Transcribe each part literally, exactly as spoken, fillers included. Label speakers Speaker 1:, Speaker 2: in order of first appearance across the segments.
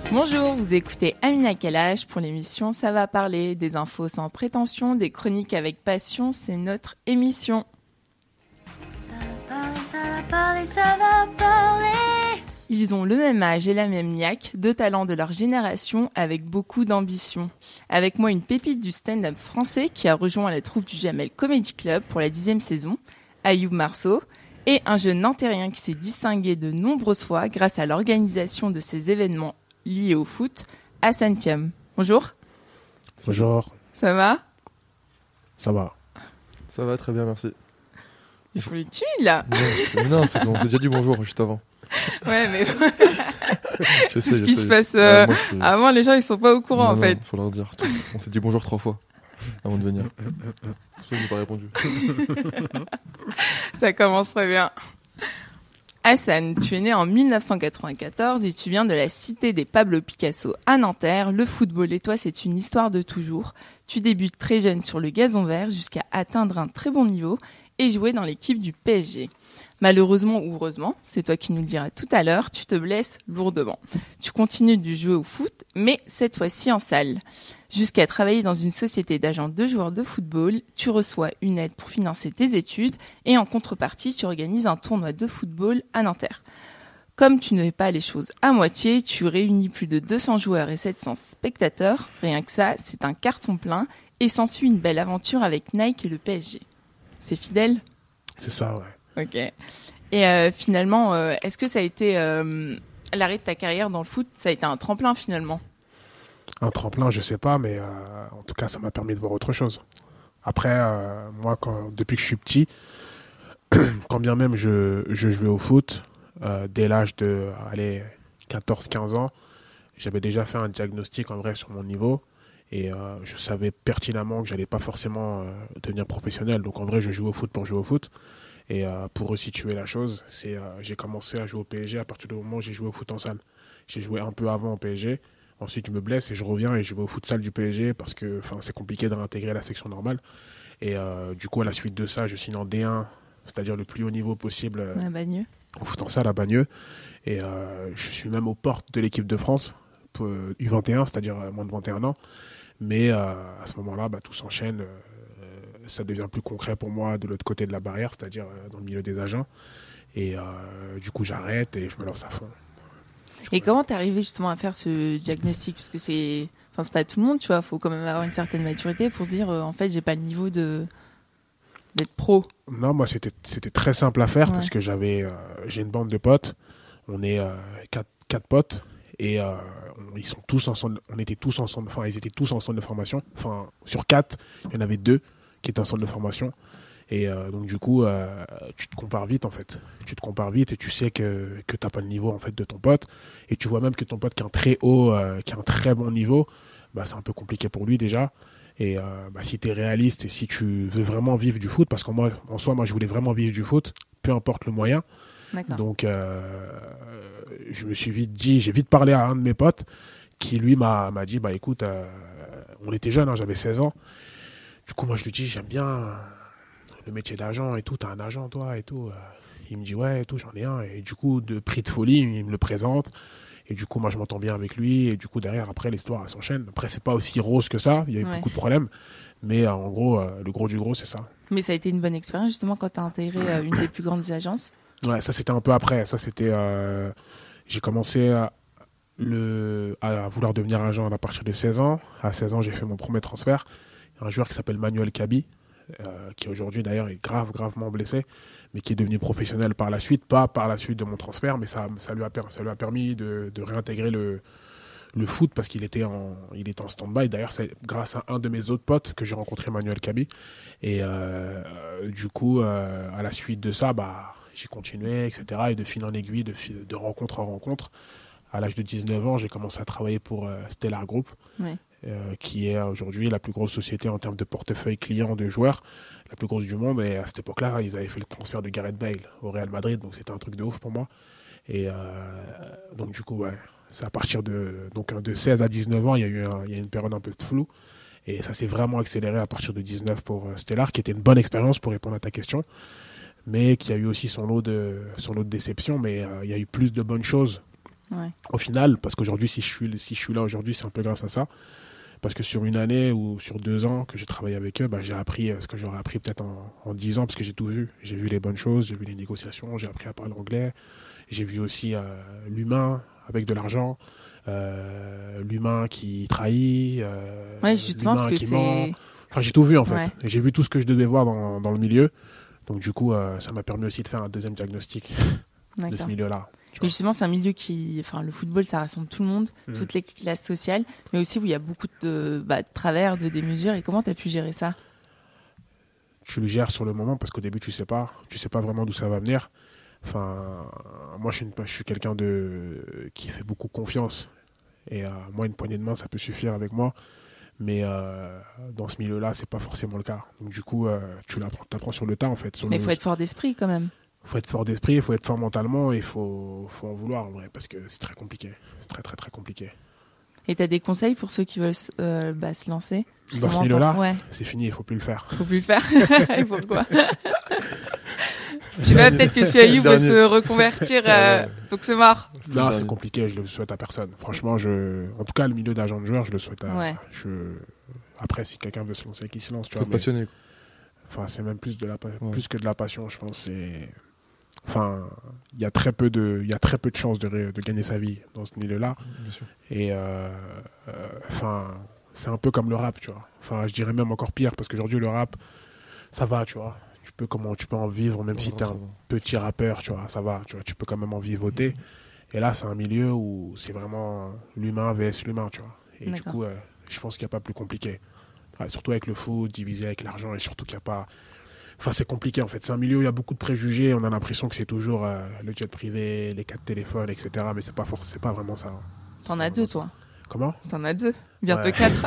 Speaker 1: Bonjour, vous écoutez Amina Kalash pour l'émission Ça va parler, des infos sans prétention, des chroniques avec passion, c'est notre émission. Ça va parler, ça va parler, ça va parler. Ils ont le même âge et la même niaque, deux talents de leur génération avec beaucoup d'ambition. Avec moi une pépite du stand-up français qui a rejoint la troupe du Jamel Comedy Club pour la dixième saison, Ayoub Marceau, et un jeune Nantérien qui s'est distingué de nombreuses fois grâce à l'organisation de ces événements lié au foot, Hassan Thiam. Bonjour.
Speaker 2: Bonjour.
Speaker 1: Ça va ?
Speaker 2: Ça va.
Speaker 3: Ça va, très bien, merci.
Speaker 1: Il faut les tuer, là.
Speaker 3: Non, non c'est bon, on s'est déjà dit bonjour juste avant.
Speaker 1: Ouais, mais...
Speaker 3: je sais,
Speaker 1: c'est ce
Speaker 3: je
Speaker 1: qui
Speaker 3: sais.
Speaker 1: se passe... Euh...
Speaker 3: Ouais, moi, je suis...
Speaker 1: Avant, les gens, ils sont pas au courant,
Speaker 3: non,
Speaker 1: en
Speaker 3: non,
Speaker 1: fait.
Speaker 3: Faut leur dire. On s'est dit bonjour trois fois avant de venir. C'est pour ça que j'ai pas répondu.
Speaker 1: Ça commence très bien. Hassan, tu es né en dix-neuf cent quatre-vingt-quatorze et tu viens de la cité des Pablo Picasso à Nanterre. Le football et toi, c'est une histoire de toujours. Tu débutes très jeune sur le gazon vert jusqu'à atteindre un très bon niveau et jouer dans l'équipe du P S G. Malheureusement ou heureusement, c'est toi qui nous le diras tout à l'heure, tu te blesses lourdement. Tu continues de jouer au foot, mais cette fois-ci en salle. Jusqu'à travailler dans une société d'agents de joueurs de football, tu reçois une aide pour financer tes études et en contrepartie, tu organises un tournoi de football à Nanterre. Comme tu ne fais pas les choses à moitié, tu réunis plus de deux cents joueurs et sept cents spectateurs. Rien que ça, c'est un carton plein et s'ensuit une belle aventure avec Nike et le P S G. C'est fidèle ?
Speaker 2: C'est ça, ouais.
Speaker 1: Ok. Et euh, finalement, euh, est-ce que ça a été euh, l'arrêt de ta carrière dans le foot, ça a été un tremplin finalement ?
Speaker 2: Un tremplin, je sais pas, mais euh, en tout cas, ça m'a permis de voir autre chose. Après, euh, moi, quand, depuis que je suis petit, quand bien même je, je jouais au foot, euh, dès l'âge de allez, quatorze quinze ans, j'avais déjà fait un diagnostic en vrai sur mon niveau et euh, je savais pertinemment que j'allais pas forcément euh, devenir professionnel. Donc en vrai, je jouais au foot pour jouer au foot. Et euh, pour resituer la chose, c'est euh, j'ai commencé à jouer au P S G à partir du moment où j'ai joué au foot en salle. J'ai joué un peu avant au P S G. Ensuite, je me blesse et je reviens et je vais au futsal du P S G parce que c'est compliqué de réintégrer la section normale. Et euh, du coup, à la suite de ça, je signe en D un, c'est-à-dire le plus haut niveau possible euh,
Speaker 1: à Bagneux.
Speaker 2: Au foot en salle à Bagneux. Et euh, je suis même aux portes de l'équipe de France, pour, euh, U vingt et un, c'est-à-dire euh, moins de vingt et un ans. Mais euh, à ce moment-là, bah, tout s'enchaîne. Euh, ça devient plus concret pour moi de l'autre côté de la barrière, c'est-à-dire euh, dans le milieu des agents. Et euh, du coup, j'arrête et je me lance à fond.
Speaker 1: Et comment t'es arrivé justement à faire ce diagnostic ? Parce que c'est, enfin c'est pas tout le monde, tu vois. Faut quand même avoir une certaine maturité pour se dire, euh, en fait, j'ai pas le niveau de d'être pro.
Speaker 2: Non, moi c'était c'était très simple à faire ouais. Parce que j'avais euh, j'ai une bande de potes. On est euh, quatre quatre potes et euh, on, ils sont tous ensemble. On était tous ensemble. Enfin, ils étaient tous en centre de formation. Enfin, sur quatre, il y en avait deux qui étaient en centre de formation. Et euh, donc du coup, euh, tu te compares vite en fait. Tu te compares vite et tu sais que que t'as pas le niveau en fait de ton pote. Et tu vois même que ton pote qui a un très haut, euh, qui a un très bon niveau, bah c'est un peu compliqué pour lui déjà. Et euh, bah, si t'es réaliste et si tu veux vraiment vivre du foot, parce qu'en moi, en soi, moi je voulais vraiment vivre du foot, peu importe le moyen.
Speaker 1: D'accord.
Speaker 2: Donc euh, je me suis vite dit, j'ai vite parlé à un de mes potes qui lui m'a m'a dit bah écoute, euh, on était jeunes, hein, j'avais seize ans. Du coup moi je lui dis j'aime bien le métier d'agent et tout, t'as un agent toi et tout. Il me dit ouais et tout, j'en ai un. Et du coup, de prix de folie, il me le présente. Et du coup, moi, je m'entends bien avec lui. Et du coup, derrière, après, l'histoire, elle s'enchaîne. Après, c'est pas aussi rose que ça. Il y a eu ouais. beaucoup de problèmes. Mais euh, en gros, euh, le gros du gros, c'est ça.
Speaker 1: Mais ça a été une bonne expérience, justement, quand t'as intégré euh, une des plus grandes agences.
Speaker 2: Ouais, ça, c'était un peu après. Ça, c'était... Euh, j'ai commencé à, le, à vouloir devenir agent à partir de seize ans. À seize ans, j'ai fait mon premier transfert. Il y a un joueur qui s'appelle Manuel Kabi. Euh, qui aujourd'hui d'ailleurs est grave, gravement blessé, mais qui est devenu professionnel par la suite, pas par la suite de mon transfert, mais ça, ça, lui, a, ça lui a permis de, de réintégrer le, le foot parce qu'il était en, il était en stand-by. D'ailleurs, c'est grâce à un de mes autres potes que j'ai rencontré, Manuel Kabi. Et euh, du coup, euh, à la suite de ça, bah, j'ai continué, et cetera. Et de fil en aiguille, de, fil, de rencontre en rencontre, à l'âge de dix-neuf ans, j'ai commencé à travailler pour euh, Stellar Group. Oui. Euh, qui est aujourd'hui la plus grosse société en termes de portefeuille client de joueurs, la plus grosse du monde. Et à cette époque-là, ils avaient fait le transfert de Gareth Bale au Real Madrid, donc c'était un truc de ouf pour moi. Et euh, donc du coup, ouais, c'est à partir de, donc, de seize à dix-neuf ans, il y a eu un, il y a une période un peu de flou. Et ça s'est vraiment accéléré à partir de dix-neuf pour euh, Stellar, qui était une bonne expérience pour répondre à ta question, mais qui a eu aussi son lot de, son lot de déceptions. Mais euh, il y a eu plus de bonnes choses
Speaker 1: Ouais.
Speaker 2: Au final, parce qu'aujourd'hui, si je suis, si je suis là aujourd'hui, c'est un peu grâce à ça. Parce que sur une année ou sur deux ans que j'ai travaillé avec eux, bah, j'ai appris ce que j'aurais appris peut-être en, en dix ans, parce que j'ai tout vu. J'ai vu les bonnes choses, j'ai vu les négociations, j'ai appris à parler anglais. J'ai vu aussi euh, l'humain avec de l'argent, euh, l'humain qui trahit, euh,
Speaker 1: Ouais, justement,
Speaker 2: l'humain
Speaker 1: parce que
Speaker 2: qui
Speaker 1: c'est...
Speaker 2: ment. Enfin, j'ai tout vu en fait.
Speaker 1: Ouais.
Speaker 2: Et j'ai vu tout ce que je devais voir dans, dans le milieu. Donc du coup, euh, ça m'a permis aussi de faire un deuxième diagnostic de ce
Speaker 1: D'accord.
Speaker 2: milieu-là. tu
Speaker 1: Mais
Speaker 2: vois.
Speaker 1: justement, c'est un milieu qui, enfin, le football, ça rassemble tout le monde,
Speaker 2: Mhm.
Speaker 1: toutes les classes sociales, mais aussi où il y a beaucoup de, bah, de travers, de démesures. Et comment tu as pu gérer ça?
Speaker 2: Tu le gères sur le moment parce qu'au début, tu sais pas. Tu sais pas vraiment d'où ça va venir. Enfin, moi, je suis, une- je suis quelqu'un de qui fait beaucoup confiance. Et euh, moi, une poignée de main, ça peut suffire avec moi. Mais euh, dans ce milieu-là, c'est pas forcément le cas. Donc du coup, euh, tu l'apprends, t'apprends sur le tas en fait. Sur
Speaker 1: Mais il
Speaker 2: le-
Speaker 1: faut être fort d'esprit quand même.
Speaker 2: faut être fort d'esprit, il faut être fort mentalement, et il faut, faut en vouloir en vrai, parce que c'est très compliqué. C'est très très très compliqué.
Speaker 1: Et tu as des conseils pour ceux qui veulent euh, bah, se lancer
Speaker 2: Dans ce
Speaker 1: Justement,
Speaker 2: milieu-là,
Speaker 1: t'en- Ouais,
Speaker 2: c'est fini, il faut plus le faire.
Speaker 1: faut plus le faire. Et pourquoi? Tu vois, peut-être que si Ayoub veut
Speaker 3: Dernier.
Speaker 1: se reconvertir, euh,
Speaker 3: Ouais.
Speaker 1: donc c'est mort.
Speaker 3: C'était le
Speaker 2: Non,
Speaker 3: dernier.
Speaker 2: c'est compliqué, je le souhaite à personne. Franchement, je, en tout cas, le milieu d'agent de joueur, je le souhaite à.
Speaker 1: Ouais.
Speaker 2: Je... Après, si quelqu'un veut se lancer, qu'il se lance, tu
Speaker 3: Faut
Speaker 2: vois.
Speaker 3: être
Speaker 2: mais-
Speaker 3: passionné. quoi.
Speaker 2: Enfin, c'est même plus de la pa-
Speaker 3: Ouais.
Speaker 2: plus que de la passion, je pense. C'est, enfin, il y a très peu de, il y a très peu de chances de, ré- de gagner sa vie dans ce milieu-là.
Speaker 3: Bien sûr.
Speaker 2: Et euh, euh, enfin, c'est un peu comme le rap, tu vois. Enfin, je dirais même encore pire parce qu'aujourd'hui le rap, ça va, tu vois. Tu peux comment, tu peux en vivre même si
Speaker 3: Ouais,
Speaker 2: t'es
Speaker 3: ça
Speaker 2: un
Speaker 3: va.
Speaker 2: petit rappeur, tu vois. Ça va, tu vois. Tu peux quand même en vivoter. Et là, c'est un milieu où c'est vraiment l'humain vs l'humain, tu vois. Et du
Speaker 1: D'accord.
Speaker 2: coup, euh, je pense qu'il n'y a pas plus compliqué. Enfin, surtout avec le foot, divisé avec l'argent, et surtout qu'il n'y a pas. Enfin, c'est compliqué en fait. C'est un milieu où il y a beaucoup de préjugés. On a l'impression que c'est toujours euh, le jet privé, les quatre téléphones, et cetera. Mais c'est pas forc- c'est pas vraiment ça. hein. C'est
Speaker 1: T'en
Speaker 2: pas
Speaker 1: as
Speaker 2: vraiment
Speaker 1: deux,
Speaker 2: ça.
Speaker 1: toi.
Speaker 2: Comment?
Speaker 1: T'en as deux. Bientôt
Speaker 2: Ouais.
Speaker 1: quatre.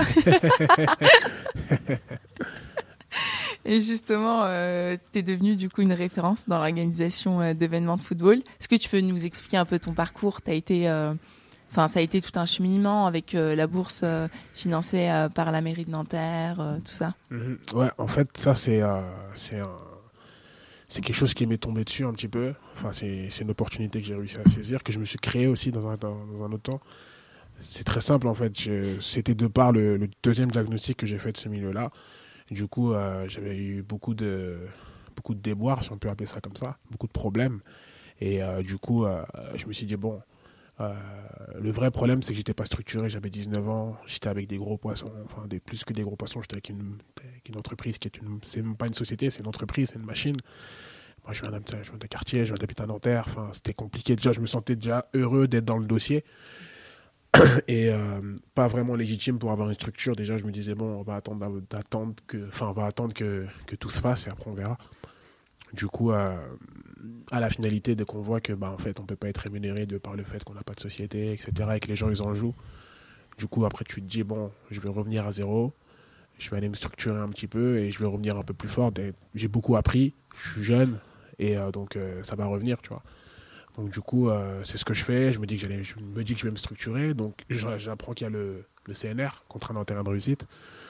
Speaker 1: Et justement, euh, t'es devenu du coup une référence dans l'organisation euh, d'événements de football. Est-ce que tu peux nous expliquer un peu ton parcours? T'as été, euh, enfin, ça a été tout un cheminement avec euh, la bourse euh, financée euh, par la mairie de Nanterre, euh, tout ça.
Speaker 2: Mhm. Ouais, en fait, ça, c'est euh, c'est un- c'est quelque chose qui m'est tombé dessus un petit peu. Enfin, c'est c'est une opportunité que j'ai réussi à saisir, que je me suis créé aussi dans un, dans, dans un autre temps. C'est très simple, en fait. Je- C'était de par le, le deuxième diagnostic que j'ai fait de ce milieu-là. Du coup, euh, j'avais eu beaucoup de, beaucoup de déboires, si on peut appeler ça comme ça, beaucoup de problèmes. Et euh, du coup, euh, je me suis dit, bon, euh, le vrai problème, c'est que j'étais pas structuré, j'avais dix-neuf ans, j'étais avec des gros poissons, enfin des, plus que des gros poissons, j'étais avec une, avec une entreprise qui est une, c'est même pas une société, c'est une entreprise, c'est une machine. Moi, je viens d'un, je viens d'un quartier, je viens d'habiter à Nanterre, enfin, c'était compliqué déjà, je me sentais déjà heureux d'être dans le dossier. Et euh, pas vraiment légitime pour avoir une structure. Déjà, je me disais, bon, on va attendre, d'attendre que, enfin, on va attendre que, que tout se fasse et après on verra. Du coup, euh, à la finalité, dès qu'on voit que, bah, en fait, on peut pas être rémunéré de par le fait qu'on n'a pas de société, et cetera, et que les gens, ils en jouent. Du coup, après, tu te dis, bon, je vais revenir à zéro, je vais aller me structurer un petit peu et je vais revenir un peu plus fort. Et j'ai beaucoup appris, je suis jeune, et euh, donc euh, ça va revenir, tu vois. Donc du coup, euh, c'est ce que je fais. Je me dis que j'allais, je me dis que je vais me structurer. Donc j'a- j'apprends qu'il y a le, le C N R, contrat en terrain de réussite.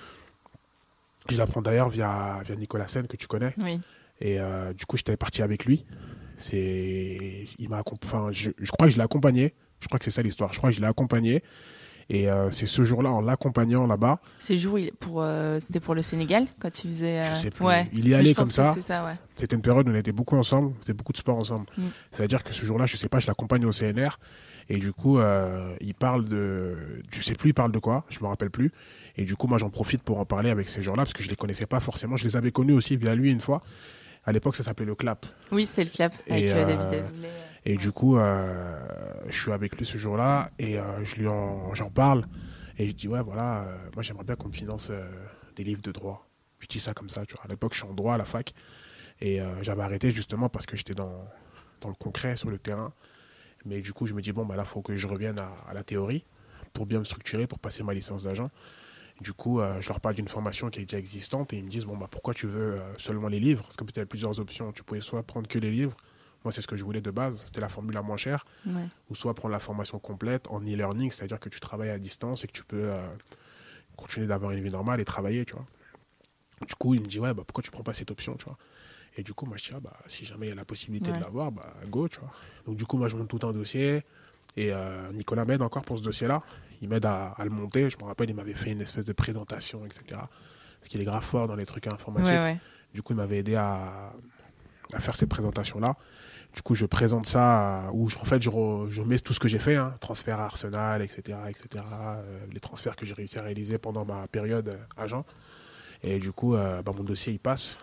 Speaker 2: Je l'apprends d'ailleurs via, via Nicolas Sen, que tu connais.
Speaker 1: Oui.
Speaker 2: Et euh, du coup, j'étais parti avec lui. C'est, il m'a, accomp- enfin, je, je crois que je l'ai accompagné. Je crois que c'est ça l'histoire. Je crois que je l'ai accompagné. Et euh, c'est ce jour-là, en l'accompagnant là-bas,
Speaker 1: Ces jours, il- pour, euh, c'était pour le Sénégal quand il faisait. euh,
Speaker 2: je sais plus.
Speaker 1: Ouais.
Speaker 2: Il y
Speaker 1: Mais
Speaker 2: allait
Speaker 1: je pense
Speaker 2: comme
Speaker 1: que
Speaker 2: ça.
Speaker 1: C'était ça, ouais.
Speaker 2: C'était une période où on était beaucoup ensemble, on faisait beaucoup de sport ensemble.
Speaker 1: Mm.
Speaker 2: C'est-à-dire que ce jour-là, je sais pas, je l'accompagne au C N R et du coup, euh, il parle de, je sais plus, il parle de quoi, je me rappelle plus. Et du coup, moi, j'en profite pour en parler avec ces gens-là parce que je les connaissais pas forcément. Je les avais connus aussi via lui une fois. À l'époque, ça s'appelait le Clap.
Speaker 1: Oui, c'était le clap avec
Speaker 2: Et,
Speaker 1: euh,
Speaker 2: euh,
Speaker 1: David Azoulay.
Speaker 2: Et du coup, euh, je suis avec lui ce jour-là et euh, je lui en, j'en parle et je dis ouais, voilà, euh, moi, j'aimerais bien qu'on me finance euh, des livres de droit. Je dis ça comme ça, tu vois. À l'époque, je suis en droit à la fac. Et euh, j'avais arrêté justement parce que j'étais dans, dans le concret, sur le terrain. Mais du coup, je me dis, bon, bah là, il faut que je revienne à, à la théorie pour bien me structurer, pour passer ma licence d'agent. Du coup, euh, je leur parle d'une formation qui est déjà existante et ils me disent, bon, bah pourquoi tu veux euh, seulement les livres? Parce que peut-être plusieurs options. Tu pouvais soit prendre que les livres. Moi, c'est ce que je voulais de base. C'était la formule la moins chère.
Speaker 1: Ouais.
Speaker 2: Ou soit prendre la formation complète en e-learning, c'est-à-dire que tu travailles à distance et que tu peux euh, continuer d'avoir une vie normale et travailler, tu vois. Du coup, il me dit, ouais, bah pourquoi tu prends pas cette option, tu vois? Et du coup, moi, je dis, ah, bah, si jamais il y a la possibilité
Speaker 1: Ouais.
Speaker 2: de l'avoir, bah, go, tu vois. Donc, du coup, moi, je monte tout un dossier. Et euh, Nicolas m'aide encore pour ce dossier-là. Il m'aide à, à le monter. Je me rappelle, il m'avait fait une espèce de présentation, et cetera. Parce qu'il est grave fort dans les trucs informatiques.
Speaker 1: Ouais, ouais.
Speaker 2: Du coup, il m'avait aidé à, à faire cette présentation-là. Du coup, je présente ça, où je, en fait, je, re, je mets tout ce que j'ai fait, hein, transfert à Arsenal, et cetera, et cetera. Euh, les transferts que j'ai réussi à réaliser pendant ma période euh, agent. Et du coup, euh, bah, mon dossier, il passe.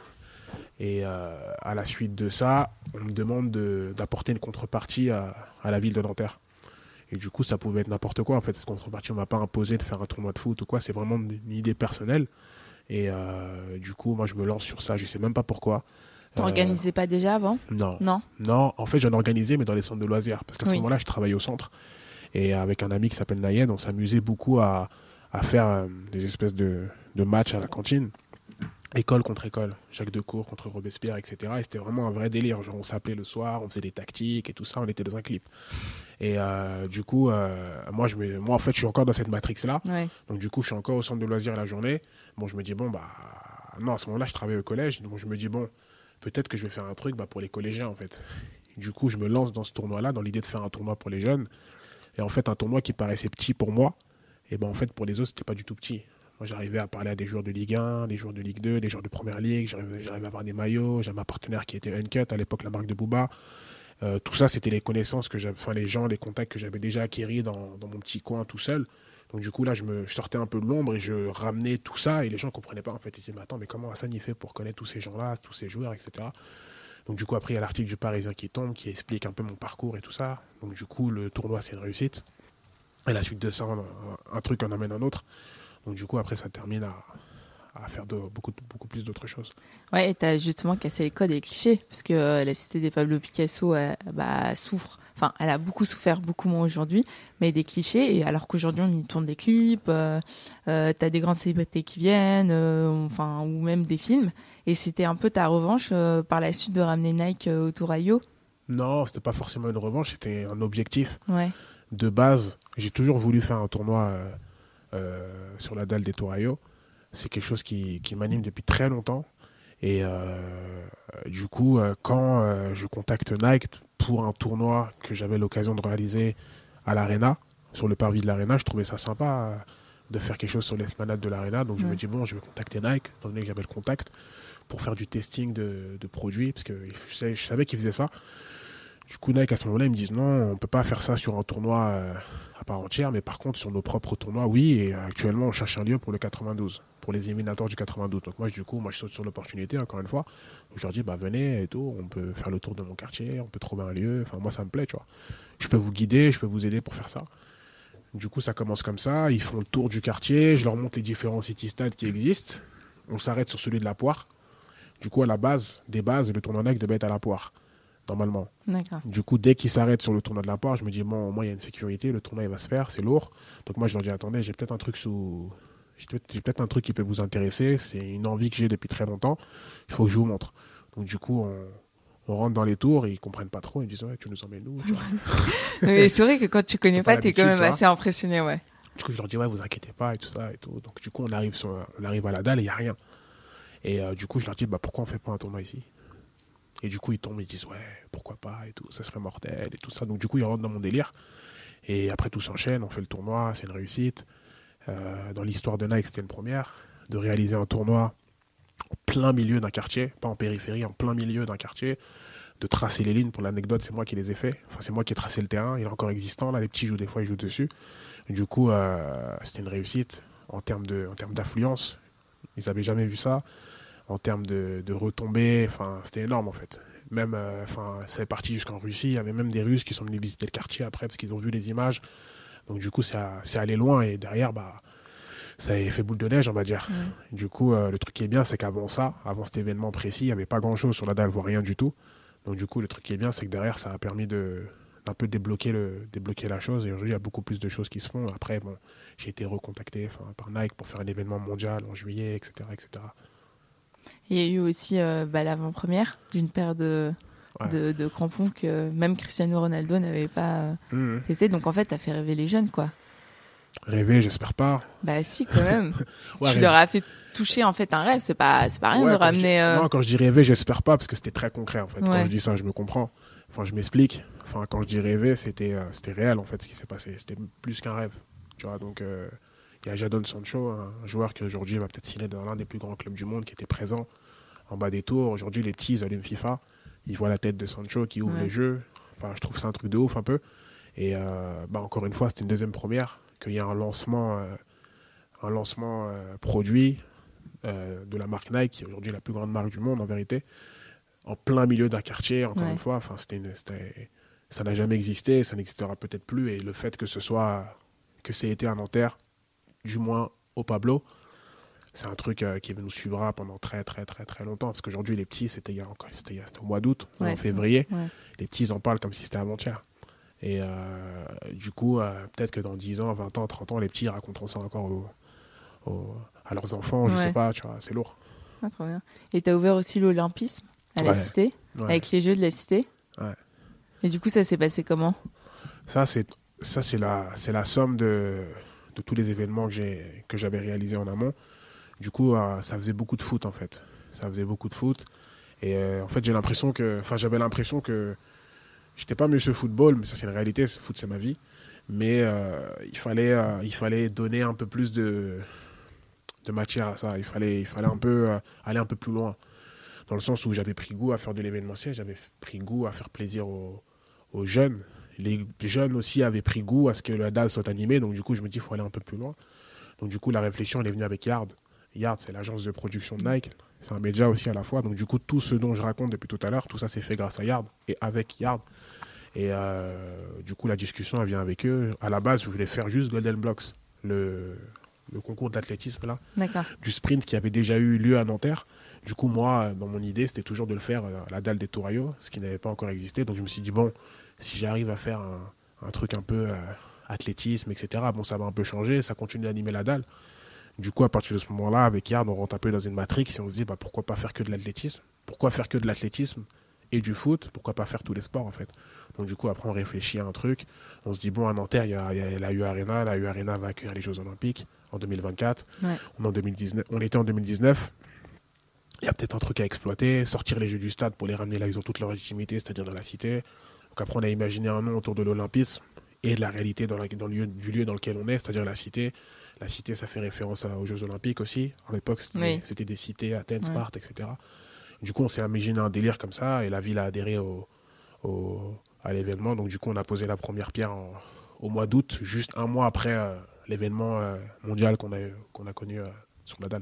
Speaker 2: Et euh, à la suite de ça, on me demande de, d'apporter une contrepartie à, à la ville de Nanterre. Et du coup, ça pouvait être n'importe quoi. En fait, cette contrepartie, on ne m'a pas imposé de faire un tournoi de foot ou quoi. C'est vraiment une, une idée personnelle. Et euh, du coup, moi, je me lance sur ça. Je ne sais même pas pourquoi.
Speaker 1: T'en euh, organisais pas déjà avant ?
Speaker 2: Non.
Speaker 1: Non.
Speaker 2: Non, en fait, j'en organisais, mais dans les centres de loisirs. Parce qu'à ce
Speaker 1: oui.
Speaker 2: moment-là, je travaillais au centre. Et avec un ami qui s'appelle Nayed, on s'amusait beaucoup à, à faire euh, des espèces de, de matchs à la cantine. École contre école. Jacques Decour contre Robespierre, et cetera. Et c'était vraiment un vrai délire. Genre, on s'appelait le soir, on faisait des tactiques et tout ça. On était dans un clip. Et euh, du coup, euh, moi, je me, moi, en fait, je suis encore dans cette matrix-là.
Speaker 1: Ouais.
Speaker 2: Donc, du coup, je suis encore au centre de loisirs la journée. Bon, je me dis, bon, bah, non, à ce moment-là, je travaillais au collège. Donc, je me dis, bon, peut-être que je vais faire un truc bah, pour les collégiens, en fait. Du coup, je me lance dans ce tournoi-là, dans l'idée de faire un tournoi pour les jeunes. Et en fait, un tournoi qui paraissait petit pour moi, et ben en fait, pour les autres, c'était pas du tout petit. Moi, j'arrivais à parler à des joueurs de Ligue un, des joueurs de Ligue deux, des joueurs de Première Ligue. J'arrivais, j'arrivais à avoir des maillots. J'avais un partenaire qui était Uncut, à l'époque, la marque de Booba. Euh, tout ça, c'était les connaissances que j'avais, enfin, les gens, les contacts que j'avais déjà acquis dans, dans mon petit coin tout seul. Donc, du coup, là, je, me, je sortais un peu de l'ombre et je ramenais tout ça. Et les gens ne comprenaient pas, en fait. Ils disaient, mais attends, mais comment Hassan il fait pour connaître tous ces gens-là, tous ces joueurs, et cetera. Donc, du coup, après, il y a l'article du Parisien qui tombe, qui explique un peu mon parcours et tout ça. Donc, du coup, le tournoi, c'est une réussite. Et la suite de ça, un, un truc en amène un autre. Donc, du coup, après, ça termine à, à faire de, beaucoup, beaucoup plus d'autres choses.
Speaker 1: Ouais, et tu as justement cassé les codes et les clichés, parce que euh, la cité des Pablo Picasso elle, bah, souffre, enfin, elle a beaucoup souffert, beaucoup moins aujourd'hui, mais des clichés, et alors qu'aujourd'hui, on y tourne des clips, euh, euh, tu as des grandes célébrités qui viennent, euh, enfin, ou même des films, et c'était un peu ta revanche euh, par la suite de ramener Nike euh, au Tourayo.
Speaker 2: Non, c'était pas forcément une revanche, c'était un objectif.
Speaker 1: Ouais.
Speaker 2: De base, j'ai toujours voulu faire un tournoi euh, euh, sur la dalle des Tourayo. C'est quelque chose qui, qui m'anime depuis très longtemps. Et euh, du coup, euh, quand euh, je contacte Nike pour un tournoi que j'avais l'occasion de réaliser à l'Arena, sur le parvis de l'Arena, je trouvais ça sympa euh, de faire quelque chose sur l'esplanade de l'Arena. Donc, ouais. Je me dis, bon, je vais contacter Nike, étant donné que j'avais le contact, pour faire du testing de, de produits, parce que je savais, je savais qu'ils faisaient ça. Du coup, Nike, à ce moment-là, ils me disent, non, on ne peut pas faire ça sur un tournoi euh, à part entière, mais par contre, sur nos propres tournois, oui. Et euh, actuellement, on cherche un lieu pour le quatre-vingt-douze, pour les éliminatoires du quatre-vingt-douze. Donc moi, du coup, moi, je saute sur l'opportunité, encore une fois. Donc, je leur dis, bah, venez et tout, on peut faire le tour de mon quartier, on peut trouver un lieu. Enfin, moi, ça me plaît, tu vois. Je peux vous guider, je peux vous aider pour faire ça. Du coup, ça commence comme ça. Ils font le tour du quartier, je leur montre les différents city-stades qui existent. On s'arrête sur celui de la Poire. Du coup, à la base, des bases, le tournoi Nike devait être à la Poire. Normalement.
Speaker 1: D'accord.
Speaker 2: Du coup, dès qu'ils s'arrêtent sur le tournoi de la Poire, je me dis, bon, au moins, il y a une sécurité, le tournoi, il va se faire, c'est lourd. Donc, moi, je leur dis, attendez, j'ai peut-être un truc sous... J'ai peut-être, j'ai peut-être un truc qui peut vous intéresser, c'est une envie que j'ai depuis très longtemps, il faut que je vous montre. Donc, du coup, on, on rentre dans les tours, et ils comprennent pas trop, ils me disent, ouais, tu nous emmènes où, tu vois.
Speaker 1: Mais c'est vrai que quand tu connais
Speaker 2: c'est
Speaker 1: pas,
Speaker 2: pas
Speaker 1: t'es quand même assez impressionné, ouais.
Speaker 2: Du coup, je leur dis, ouais, vous inquiétez pas, et tout ça, et tout. Donc, du coup, on arrive, sur, on arrive à la dalle, et il n'y a rien. Et euh, du coup, je leur dis, bah, pourquoi on fait pas un tournoi ici? Et du coup, ils tombent, ils disent, ouais, pourquoi pas, et tout, ça serait mortel, et tout ça. Donc, du coup, ils rentrent dans mon délire. Et après, tout s'enchaîne, on fait le tournoi, c'est une réussite. Euh, dans l'histoire de Nike, c'était une première, de réaliser un tournoi en plein milieu d'un quartier, pas en périphérie, en plein milieu d'un quartier, de tracer les lignes. Pour l'anecdote, c'est moi qui les ai fait. Enfin, c'est moi qui ai tracé le terrain, il est encore existant, là, les petits jouent, des fois, ils jouent dessus. Du coup, euh, c'était une réussite en termes de, en termes d'affluence. Ils n'avaient jamais vu ça. En termes de, de retombées, enfin, c'était énorme en fait. Même, euh, enfin, c'est parti jusqu'en Russie. Il y avait même des Russes qui sont venus visiter le quartier après parce qu'ils ont vu les images. Donc du coup, ça, c'est allé loin et derrière, bah, ça a fait boule de neige, on va dire. Mmh. Du coup, euh, le truc qui est bien, c'est qu'avant ça, avant cet événement précis, il n'y avait pas grand-chose sur la dalle, voire rien du tout. Donc du coup, le truc qui est bien, c'est que derrière, ça a permis de d'un peu débloquer le débloquer la chose. Et aujourd'hui, il y a beaucoup plus de choses qui se font. Après, bon, j'ai été recontacté, enfin, par Nike pour faire un événement mondial en juillet, et cetera, et cetera.
Speaker 1: Il y a eu aussi euh, bah, l'avant-première d'une paire de, ouais. de, de crampons que même Cristiano Ronaldo n'avait pas euh, mmh. testé. Donc en fait, tu as fait rêver les jeunes, quoi.
Speaker 2: Rêver, j'espère pas.
Speaker 1: Bah si, quand même.
Speaker 2: ouais,
Speaker 1: tu rêver. leur as fait toucher en fait un rêve. C'est pas, c'est pas rien
Speaker 2: ouais,
Speaker 1: de ramener...
Speaker 2: Dis,
Speaker 1: euh...
Speaker 2: Non, quand je dis rêver, j'espère pas parce que c'était très concret en fait. Ouais. Quand je dis ça, je me comprends. Enfin, je m'explique. Enfin, quand je dis rêver, c'était, euh, c'était réel, en fait, ce qui s'est passé. C'était plus qu'un rêve. Tu vois, donc, il euh, y a Jadon Sancho, un joueur qui aujourd'hui va peut-être signer dans l'un des plus grands clubs du monde, qui était présent en bas des tours. Aujourd'hui, les petits, ils allument FIFA. Ils voient la tête de Sancho qui ouvre ouais. les jeux. Enfin, je trouve que c'est un truc de ouf, un peu. Et euh, bah, encore une fois, c'était une deuxième première, qu'il y a un lancement, euh, un lancement euh, produit euh, de la marque Nike, qui est aujourd'hui la plus grande marque du monde, en vérité, en plein milieu d'un quartier, encore ouais. une fois. Enfin, c'était une, c'était, ça n'a jamais existé, ça n'existera peut-être plus. Et le fait que ce soit, que c'est été à Nanterre, du moins au Pablo, c'est un truc euh, qui nous suivra pendant très, très, très, très longtemps. Parce qu'aujourd'hui, les petits, c'était, il y a encore, c'était, c'était au mois d'août, ouais, en février. Ouais. Les petits, ils en parlent comme si c'était avant-hier. Et euh, du coup, euh, peut-être que dans dix ans, vingt ans, trente ans, les petits raconteront ça encore aux, aux, à leurs enfants, ouais. je sais pas, tu vois, c'est lourd.
Speaker 1: Ah, trop bien. Et tu as ouvert aussi l'Olympisme à la ouais. Cité, ouais. avec les Jeux de la Cité.
Speaker 2: Ouais.
Speaker 1: Et du coup, ça s'est passé comment ?
Speaker 2: Ça, c'est, ça, c'est, la, c'est la somme de, de tous les événements que, j'ai, que j'avais réalisés en amont. Du coup, euh, ça faisait beaucoup de foot, en fait. Ça faisait beaucoup de foot. Et euh, en fait, j'ai l'impression que, enfin, j'avais l'impression que j'étais pas monsieur football, mais ça, c'est une réalité. Le foot, c'est ma vie. Mais euh, il fallait, euh, il fallait donner un peu plus de, de matière à ça. Il fallait, il fallait un peu euh, aller un peu plus loin. Dans le sens où j'avais pris goût à faire de l'événementiel, j'avais pris goût à faire plaisir aux, aux jeunes. Les jeunes aussi avaient pris goût à ce que la dalle soit animée. Donc, du coup, je me dis, il faut aller un peu plus loin. Donc, du coup, la réflexion, elle est venue avec Yard. Yard, c'est l'agence de production de Nike. C'est un média aussi à la fois. Donc, du coup, tout ce dont je raconte depuis tout à l'heure, tout ça, c'est fait grâce à Yard et avec Yard. Et euh, du coup, la discussion, elle vient avec eux. À la base, je voulais faire juste Golden Blocks, le, le concours d'athlétisme là,
Speaker 1: D'accord.
Speaker 2: du sprint qui avait déjà eu lieu à Nanterre. Du coup, moi, dans mon idée, c'était toujours de le faire à la dalle des Touraillots, ce qui n'avait pas encore existé. Donc, je me suis dit, bon, si j'arrive à faire un, un truc un peu euh, athlétisme, et cetera, bon, ça va un peu changer, ça continue d'animer la dalle. Du coup, à partir de ce moment-là, avec Yard, on rentre un peu dans une matrix et on se dit, bah, pourquoi pas faire que de l'athlétisme ? Pourquoi faire que de l'athlétisme et du foot ? Pourquoi pas faire tous les sports, en fait ? Donc, du coup, après, on réfléchit à un truc. On se dit, bon, à Nanterre, il y a, y a la U Arena. La U Arena va accueillir les Jeux Olympiques en deux mille vingt-quatre. Ouais. On, en deux mille dix-neuf, on était en deux mille dix-neuf. Il y a peut-être un truc à exploiter, sortir les Jeux du stade pour les ramener là où ils ont toute leur légitimité, c'est-à-dire dans la cité. Donc, après, on a imaginé un nom autour de l'Olympisme et de la réalité dans, la, dans le lieu, du lieu dans lequel on est, c'est-à-dire la cité. La cité, ça fait référence à, aux Jeux Olympiques aussi. À l'époque, c'était, oui. c'était des cités, Athènes, Sparte, ouais. et cetera. Du coup, on s'est imaginé un délire comme ça et la ville a adhéré au, au, à l'événement. Donc, du coup, on a posé la première pierre en, au mois d'août, juste un mois après euh, l'événement euh, mondial qu'on a, qu'on a connu euh, sur la dalle.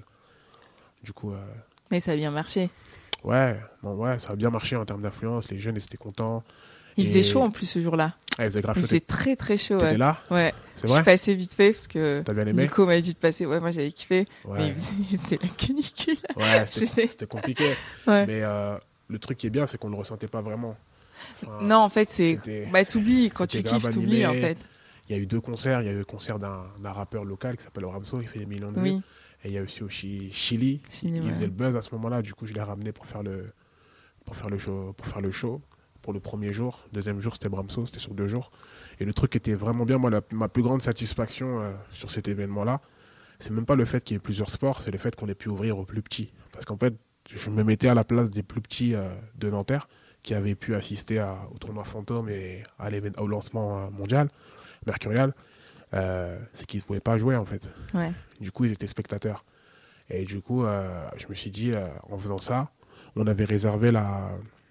Speaker 2: Du coup... Euh,
Speaker 1: Mais ça a bien marché.
Speaker 2: Ouais, bon, ouais, ça a bien marché en termes d'influence. Les jeunes étaient contents.
Speaker 1: Il
Speaker 2: et...
Speaker 1: faisait chaud en plus ce jour-là.
Speaker 2: Ah, il faisait grave
Speaker 1: chaud.
Speaker 2: Il
Speaker 1: faisait très très chaud.
Speaker 2: T'étais
Speaker 1: ouais.
Speaker 2: là ?
Speaker 1: Ouais.
Speaker 2: C'est vrai ?
Speaker 1: Je suis passée vite fait parce que
Speaker 2: T'as bien aimé ?
Speaker 1: Nico m'a dit de passer. Ouais, moi j'avais kiffé.
Speaker 2: Ouais.
Speaker 1: Mais il faisait... c'était la canicule.
Speaker 2: Ouais, c'était, c'était compliqué.
Speaker 1: Ouais.
Speaker 2: Mais euh, le truc qui est bien, c'est qu'on ne le ressentait pas vraiment.
Speaker 1: Enfin, non, en fait, c'est. C'était, bah, t'oublies. Quand tu kiffes, t'oublies en fait.
Speaker 2: Il y a eu deux concerts. Il y a eu le concert d'un, d'un rappeur local qui s'appelle Ramso, il fait des millions de vues.
Speaker 1: Oui.
Speaker 2: Et il y a aussi, aussi Chili. Chili il ouais. faisait le buzz à ce moment-là. Du coup, je l'ai ramené pour faire le, pour faire le show. Pour faire le show. Pour le premier jour. Deuxième jour, c'était Bramso, c'était sur deux jours. Et le truc était vraiment bien. Moi, la, ma plus grande satisfaction euh, sur cet événement-là, c'est même pas le fait qu'il y ait plusieurs sports, c'est le fait qu'on ait pu ouvrir aux plus petits. Parce qu'en fait, je me mettais à la place des plus petits euh, de Nanterre qui avaient pu assister à, au tournoi fantôme et à au lancement euh, mondial, Mercurial. Euh, c'est qu'ils ne pouvaient pas jouer, en fait.
Speaker 1: Ouais.
Speaker 2: Du coup, ils étaient spectateurs. Et du coup, euh, je me suis dit, euh, en faisant ça, on avait réservé la...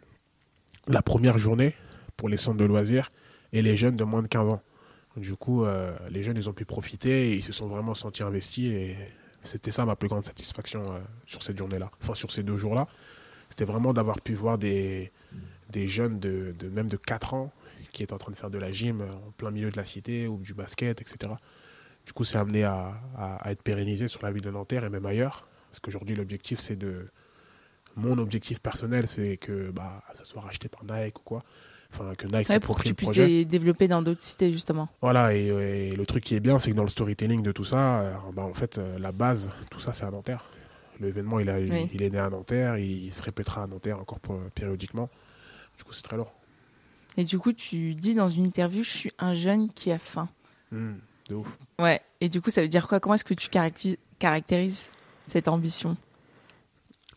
Speaker 2: la première journée pour les centres de loisirs et les jeunes de moins de quinze ans. Du coup, euh, les jeunes, ils ont pu profiter et ils se sont vraiment sentis investis et c'était ça ma plus grande satisfaction euh, sur cette journée-là, enfin sur ces deux jours-là. C'était vraiment d'avoir pu voir des, des jeunes de, de même de quatre ans qui étaient en train de faire de la gym en plein milieu de la cité ou du basket, et cetera. Du coup, c'est amené à, à, à être pérennisé sur la ville de Nanterre et même ailleurs. Parce qu'aujourd'hui, l'objectif, c'est de... Mon objectif personnel, c'est que bah, ça soit racheté par Nike ou quoi. Enfin, que Nike
Speaker 1: ouais, pour que tu puisses les développer dans d'autres cités, justement.
Speaker 2: Voilà, et, et le truc qui est bien, c'est que dans le storytelling de tout ça, euh, bah, en fait, euh, la base, tout ça, c'est à Nanterre. L'événement, il, a, oui. il, il est né à Nanterre, il, il se répétera à Nanterre encore pour, périodiquement. Du coup, c'est très lourd.
Speaker 1: Et du coup, tu dis dans une interview, je suis un jeune qui a faim.
Speaker 2: Mmh, de ouf.
Speaker 1: Ouais, et du coup, ça veut dire quoi ? Comment est-ce que tu caractérises, caractérises cette ambition ?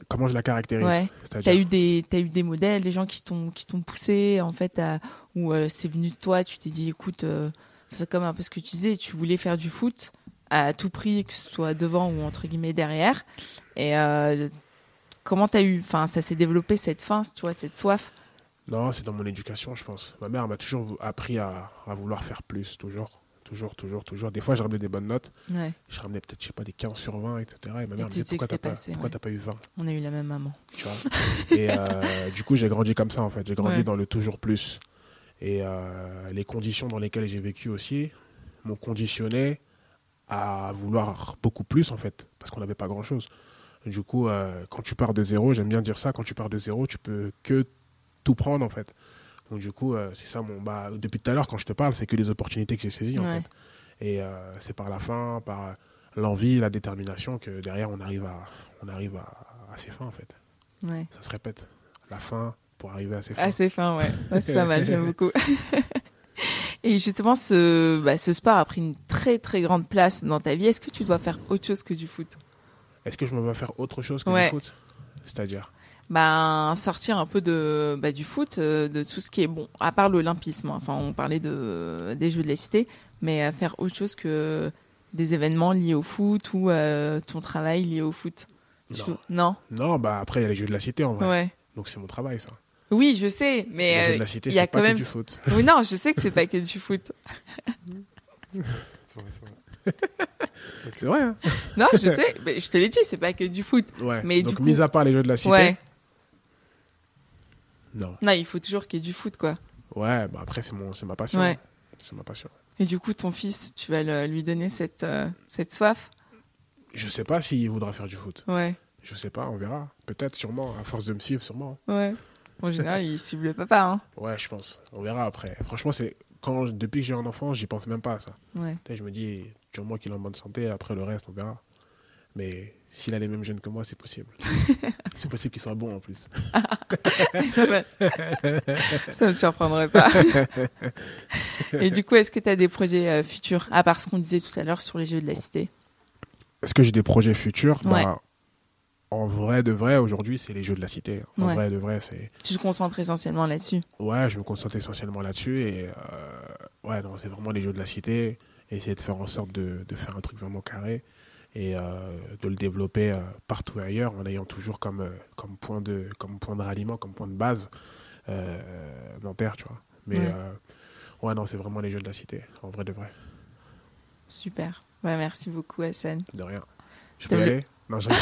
Speaker 2: comment je la caractérise.
Speaker 1: Ouais.
Speaker 2: C'est-à-dire...
Speaker 1: T'as eu des, t'as eu des modèles, des gens qui t'ont, qui t'ont poussé, en fait, à, ou euh, c'est venu de toi, tu t'es dit, écoute, euh, c'est comme un peu ce que tu disais, tu voulais faire du foot à tout prix, que ce soit devant ou entre guillemets derrière. Et euh, comment t'as eu, enfin, ça s'est développé cette faim, tu vois, cette soif.
Speaker 2: Non, c'est dans mon éducation, je pense. Ma mère m'a toujours appris à, à vouloir faire plus, toujours. Toujours, toujours, toujours. Des fois, je ramenais des bonnes notes.
Speaker 1: Ouais.
Speaker 2: Je ramenais peut-être, je sais pas, des quinze sur vingt, et cetera. Et ma mère
Speaker 1: Et
Speaker 2: me
Speaker 1: tu
Speaker 2: disait,
Speaker 1: sais que
Speaker 2: pourquoi t'as
Speaker 1: c'était
Speaker 2: pas,
Speaker 1: passé,
Speaker 2: pourquoi
Speaker 1: ouais.
Speaker 2: t'as pas eu vingt?
Speaker 1: On a eu la même maman.
Speaker 2: Tu vois. Et euh, du coup, j'ai grandi comme ça, en fait. J'ai grandi
Speaker 1: Ouais.
Speaker 2: dans le toujours plus. Et euh, les conditions dans lesquelles j'ai vécu aussi m'ont conditionné à vouloir beaucoup plus, en fait. Parce qu'on n'avait pas grand-chose. Du coup, euh, quand tu pars de zéro, j'aime bien dire ça, quand tu pars de zéro, tu peux que tout prendre, en fait. Donc du coup, euh, c'est ça mon... Bah, depuis tout à l'heure, quand je te parle, c'est que les opportunités que j'ai saisies, en
Speaker 1: Ouais.
Speaker 2: fait. Et euh, c'est par la faim, par l'envie, la détermination que derrière, on arrive à, on arrive à, à ses fins, en fait.
Speaker 1: Ouais.
Speaker 2: Ça se répète. La fin pour arriver à ses fins.
Speaker 1: Assez fin, ouais. Ouais, c'est pas mal, j'aime beaucoup. Et justement, ce, bah, ce sport a pris une très très grande place dans ta vie. Est-ce que tu dois faire autre chose que du foot?
Speaker 2: Est-ce que je me vais faire autre chose que
Speaker 1: Ouais.
Speaker 2: du foot? C'est-à-dire?
Speaker 1: Ben, sortir un peu de, bah, du foot, euh, de tout ce qui est bon, à part l'olympisme. Enfin, on parlait de, des Jeux de la Cité, mais euh, faire autre chose que des événements liés au foot ou euh, ton travail lié au foot. Tu
Speaker 2: Non.
Speaker 1: dois- Non.
Speaker 2: Non, bah après, il y a les Jeux de la Cité, en vrai.
Speaker 1: Ouais.
Speaker 2: Donc c'est mon travail, ça.
Speaker 1: Oui, je sais,
Speaker 2: Les
Speaker 1: mais
Speaker 2: Jeux
Speaker 1: euh,
Speaker 2: de la Cité,
Speaker 1: il y a
Speaker 2: c'est
Speaker 1: quand
Speaker 2: pas
Speaker 1: même.
Speaker 2: que du foot.
Speaker 1: Oui, non, je sais que c'est pas que du foot.
Speaker 3: C'est vrai, c'est vrai.
Speaker 2: C'est vrai, hein?
Speaker 1: Non, je sais, mais je te l'ai dit, c'est pas que du foot.
Speaker 2: Ouais.
Speaker 1: Mais
Speaker 2: Donc,
Speaker 1: du coup-
Speaker 2: mis à part les Jeux de la Cité,
Speaker 1: Ouais.
Speaker 2: non.
Speaker 1: Non, il faut toujours qu'il y ait du foot, quoi.
Speaker 2: Ouais, bah après, c'est mon, c'est ma passion.
Speaker 1: Ouais.
Speaker 2: C'est ma passion.
Speaker 1: Et du coup, ton fils, tu vas le- lui donner cette, euh, cette soif.
Speaker 2: Je sais pas s'il voudra faire du foot.
Speaker 1: Ouais,
Speaker 2: Je sais pas, on verra. Peut-être, sûrement, à force de me suivre, sûrement.
Speaker 1: ouais. En général, il suit le papa, hein.
Speaker 2: Ouais, je pense. On verra après. Franchement, c'est quand depuis que j'ai un enfant, j'y pense même pas à ça.
Speaker 1: Ouais.
Speaker 2: Peut-être, je me dis, du moment qu'il est en bonne santé, après le reste, on verra. Mais s'il a les mêmes gènes que moi, c'est possible. C'est possible qu'il soit bon en plus.
Speaker 1: Ça ne me surprendrait pas. Et du coup, est-ce que tu as des projets euh, futurs, à part ce qu'on disait tout à l'heure sur les Jeux de la Cité?
Speaker 2: Est-ce que j'ai des projets futurs?
Speaker 1: Ouais.
Speaker 2: Bah, en vrai de vrai, aujourd'hui, c'est les Jeux de la Cité. En
Speaker 1: Ouais.
Speaker 2: vrai de vrai, c'est.
Speaker 1: Tu te concentres essentiellement là-dessus.
Speaker 2: Ouais, je me concentre essentiellement là-dessus. Et euh, ouais, non, c'est vraiment les Jeux de la Cité. Essayer de faire en sorte de, de faire un truc vraiment carré. Et euh, de le développer euh, partout ailleurs en ayant toujours comme, euh, comme, point de, comme point de ralliement, comme point de base euh, Nanterre, tu vois. Mais
Speaker 1: Ouais.
Speaker 2: euh, ouais, non, c'est vraiment les Jeux de la Cité, en vrai de vrai.
Speaker 1: Super. Ouais, merci beaucoup, Hassan.
Speaker 2: De rien. Je
Speaker 1: T'as
Speaker 2: peux y
Speaker 1: vu-
Speaker 2: aller? Non, je...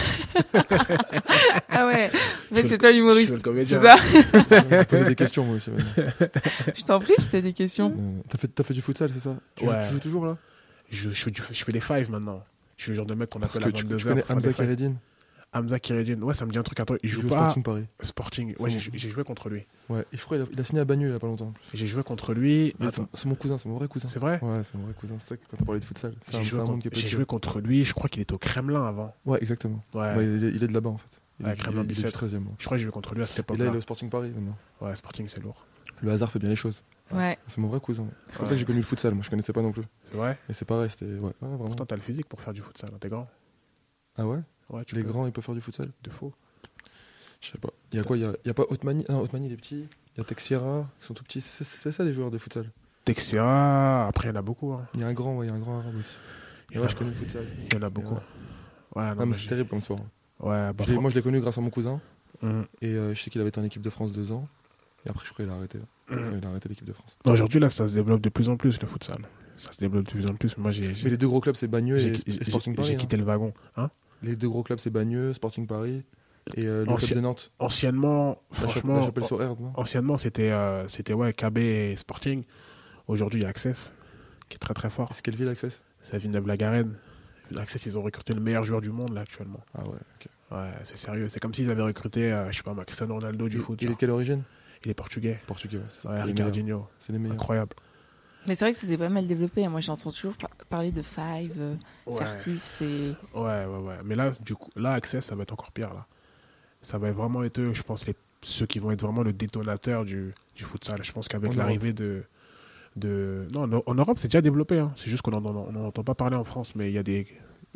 Speaker 1: Ah ouais, en fait,
Speaker 2: Je-
Speaker 1: c'est toi
Speaker 2: je
Speaker 1: l'humoriste.
Speaker 2: suis le
Speaker 1: C'est
Speaker 2: comédien.
Speaker 1: ça?
Speaker 3: Je vais poser des questions, moi aussi. maintenant.
Speaker 1: Je t'en prie, si t'as des questions.
Speaker 3: Euh, T'as fait, t'as fait du futsal, c'est ça? Tu,
Speaker 2: Ouais.
Speaker 3: joues, tu joues toujours là?
Speaker 2: je, je, fais du- je fais des fives maintenant. Je suis le genre de mec qu'on
Speaker 3: Parce
Speaker 2: appelle
Speaker 3: que
Speaker 2: à
Speaker 3: tu,
Speaker 2: vingt-deux
Speaker 3: tu
Speaker 2: heures.
Speaker 3: connais
Speaker 2: pour faire
Speaker 3: Hamza
Speaker 2: des fives.
Speaker 3: Keredine?
Speaker 2: Hamza Kiredine, ouais, ça me dit un truc. Attends, il
Speaker 3: Il
Speaker 2: joue
Speaker 3: joue au
Speaker 2: pas
Speaker 3: Sporting Paris.
Speaker 2: Sporting.
Speaker 3: C'est
Speaker 2: Ouais,
Speaker 3: bon.
Speaker 2: j'ai j'ai joué contre lui.
Speaker 3: Ouais, et je crois qu'il a, il a signé à Bagneux il y a pas longtemps.
Speaker 2: J'ai joué contre lui.
Speaker 3: Mais
Speaker 2: Attends,
Speaker 3: C'est c'est mon cousin, c'est mon vrai cousin.
Speaker 2: c'est vrai?
Speaker 3: Ouais, c'est mon vrai cousin. C'est ça que quand t'as parlé de futsal. C'est
Speaker 2: J'ai
Speaker 3: un, c'est
Speaker 2: joué,
Speaker 3: un monde
Speaker 2: contre-
Speaker 3: qui est
Speaker 2: j'ai
Speaker 3: petit.
Speaker 2: joué contre lui. Je crois qu'il était au Kremlin avant.
Speaker 3: Ouais, exactement.
Speaker 2: Ouais.
Speaker 3: Ouais, il, est, il est de là-bas en fait. Il
Speaker 2: Ouais,
Speaker 3: est,
Speaker 2: Kremlin
Speaker 3: il est- il est du
Speaker 2: dix-sept.
Speaker 3: treizième. ouais.
Speaker 2: Je crois que j'ai joué contre lui à cette
Speaker 3: Et
Speaker 2: époque-là.
Speaker 3: là, il est au Sporting Paris maintenant.
Speaker 2: Ouais, Sporting, c'est lourd.
Speaker 3: Le hasard fait bien les choses.
Speaker 1: Ouais.
Speaker 3: C'est mon vrai cousin. C'est comme
Speaker 2: Ouais.
Speaker 3: ça que j'ai connu le futsal. Moi, je connaissais pas non plus.
Speaker 2: C'est vrai?
Speaker 3: Et c'est pareil, c'était. Ouais, ouais, vraiment.
Speaker 2: Pourtant, t'as le physique pour faire du futsal. T'es grand.
Speaker 3: Ah ouais?
Speaker 2: Ouais, tu
Speaker 3: Les
Speaker 2: peux.
Speaker 3: grands, ils peuvent faire du futsal?
Speaker 2: De faux.
Speaker 3: Je sais pas. Il y a quoi? Il y a, il y a pas Otmani? Non, Otmani, il est petit. Il y a Texiera, qui sont tout petits. C'est c'est ça les joueurs de futsal.
Speaker 2: Texera, après, il y en a beaucoup. Hein.
Speaker 3: Il y a un grand, ouais, il y a un grand arabe aussi.
Speaker 2: Il
Speaker 3: Et
Speaker 2: y en
Speaker 3: ouais,
Speaker 2: a-
Speaker 3: je connais le futsal.
Speaker 2: Il y en a beaucoup.
Speaker 3: Ouais.
Speaker 2: Ouais, non,
Speaker 3: Ah, mais
Speaker 2: mais
Speaker 3: c'est
Speaker 2: j'ai-
Speaker 3: terrible comme sport.
Speaker 2: Ouais, bah,
Speaker 3: Je l'ai-
Speaker 2: fran-
Speaker 3: moi, je l'ai connu grâce à mon cousin.
Speaker 2: Mhm.
Speaker 3: Et euh, je sais qu'il avait été en équipe de France deux ans. Et après, je crois qu'il a arrêté. Là.
Speaker 2: Mhm.
Speaker 3: Enfin, il a arrêté l'équipe de France.
Speaker 2: Aujourd'hui, là, ça se développe de plus en plus, le futsal. Ça se développe de plus en plus. Moi, j'ai
Speaker 3: Mais
Speaker 2: j'ai-
Speaker 3: les deux gros clubs, c'est Bagneux
Speaker 2: j'ai-
Speaker 3: et,
Speaker 2: j'ai-
Speaker 3: et Sporting
Speaker 2: j'ai
Speaker 3: Paris. hein.
Speaker 2: quitté le wagon. Hein.
Speaker 3: Les deux gros clubs, c'est Bagneux, Sporting Paris et euh, le
Speaker 2: Ancien-
Speaker 3: club de Nantes.
Speaker 2: Anciennement,
Speaker 3: La Chap-
Speaker 2: franchement,
Speaker 3: la Chapelle-sur-Erdre, non?
Speaker 2: anciennement, c'était euh, c'était ouais, K B et Sporting. Aujourd'hui, il y a Access, qui est très très fort.
Speaker 3: C'est quelle ville, Access?
Speaker 2: C'est à Villeneuve-la-Garenne. Access, ils ont recruté le meilleur joueur du monde, là, actuellement.
Speaker 3: Ah ouais, ok.
Speaker 2: Ouais, c'est sérieux. C'est comme s'ils avaient recruté, euh, je sais pas, moi, Cristiano Ronaldo du
Speaker 3: Il-
Speaker 2: foot.
Speaker 3: Il est de
Speaker 2: genre.
Speaker 3: quelle origine?
Speaker 2: Il est portugais.
Speaker 3: Portugais, ouais. C'est
Speaker 2: Ouais,
Speaker 3: c'est les meilleurs.
Speaker 2: Ricardinho.
Speaker 3: C'est les meilleurs.
Speaker 2: Incroyable.
Speaker 1: Mais c'est vrai que ça s'est pas mal développé. Moi, j'entends toujours par- parler de five, euh,
Speaker 2: Ouais.
Speaker 1: faire six et...
Speaker 2: Ouais, ouais, ouais. Mais là, du coup, là, Access, ça va être encore pire, là. Ça va vraiment être, eux, je pense, les, ceux qui vont être vraiment le détonateur du, du futsal. Je pense qu'avec
Speaker 3: En
Speaker 2: l'arrivée de, de... Non, en- en Europe, c'est déjà développé. Hein. C'est juste qu'on n'en on n'en entend pas parler en France. Mais il y a des,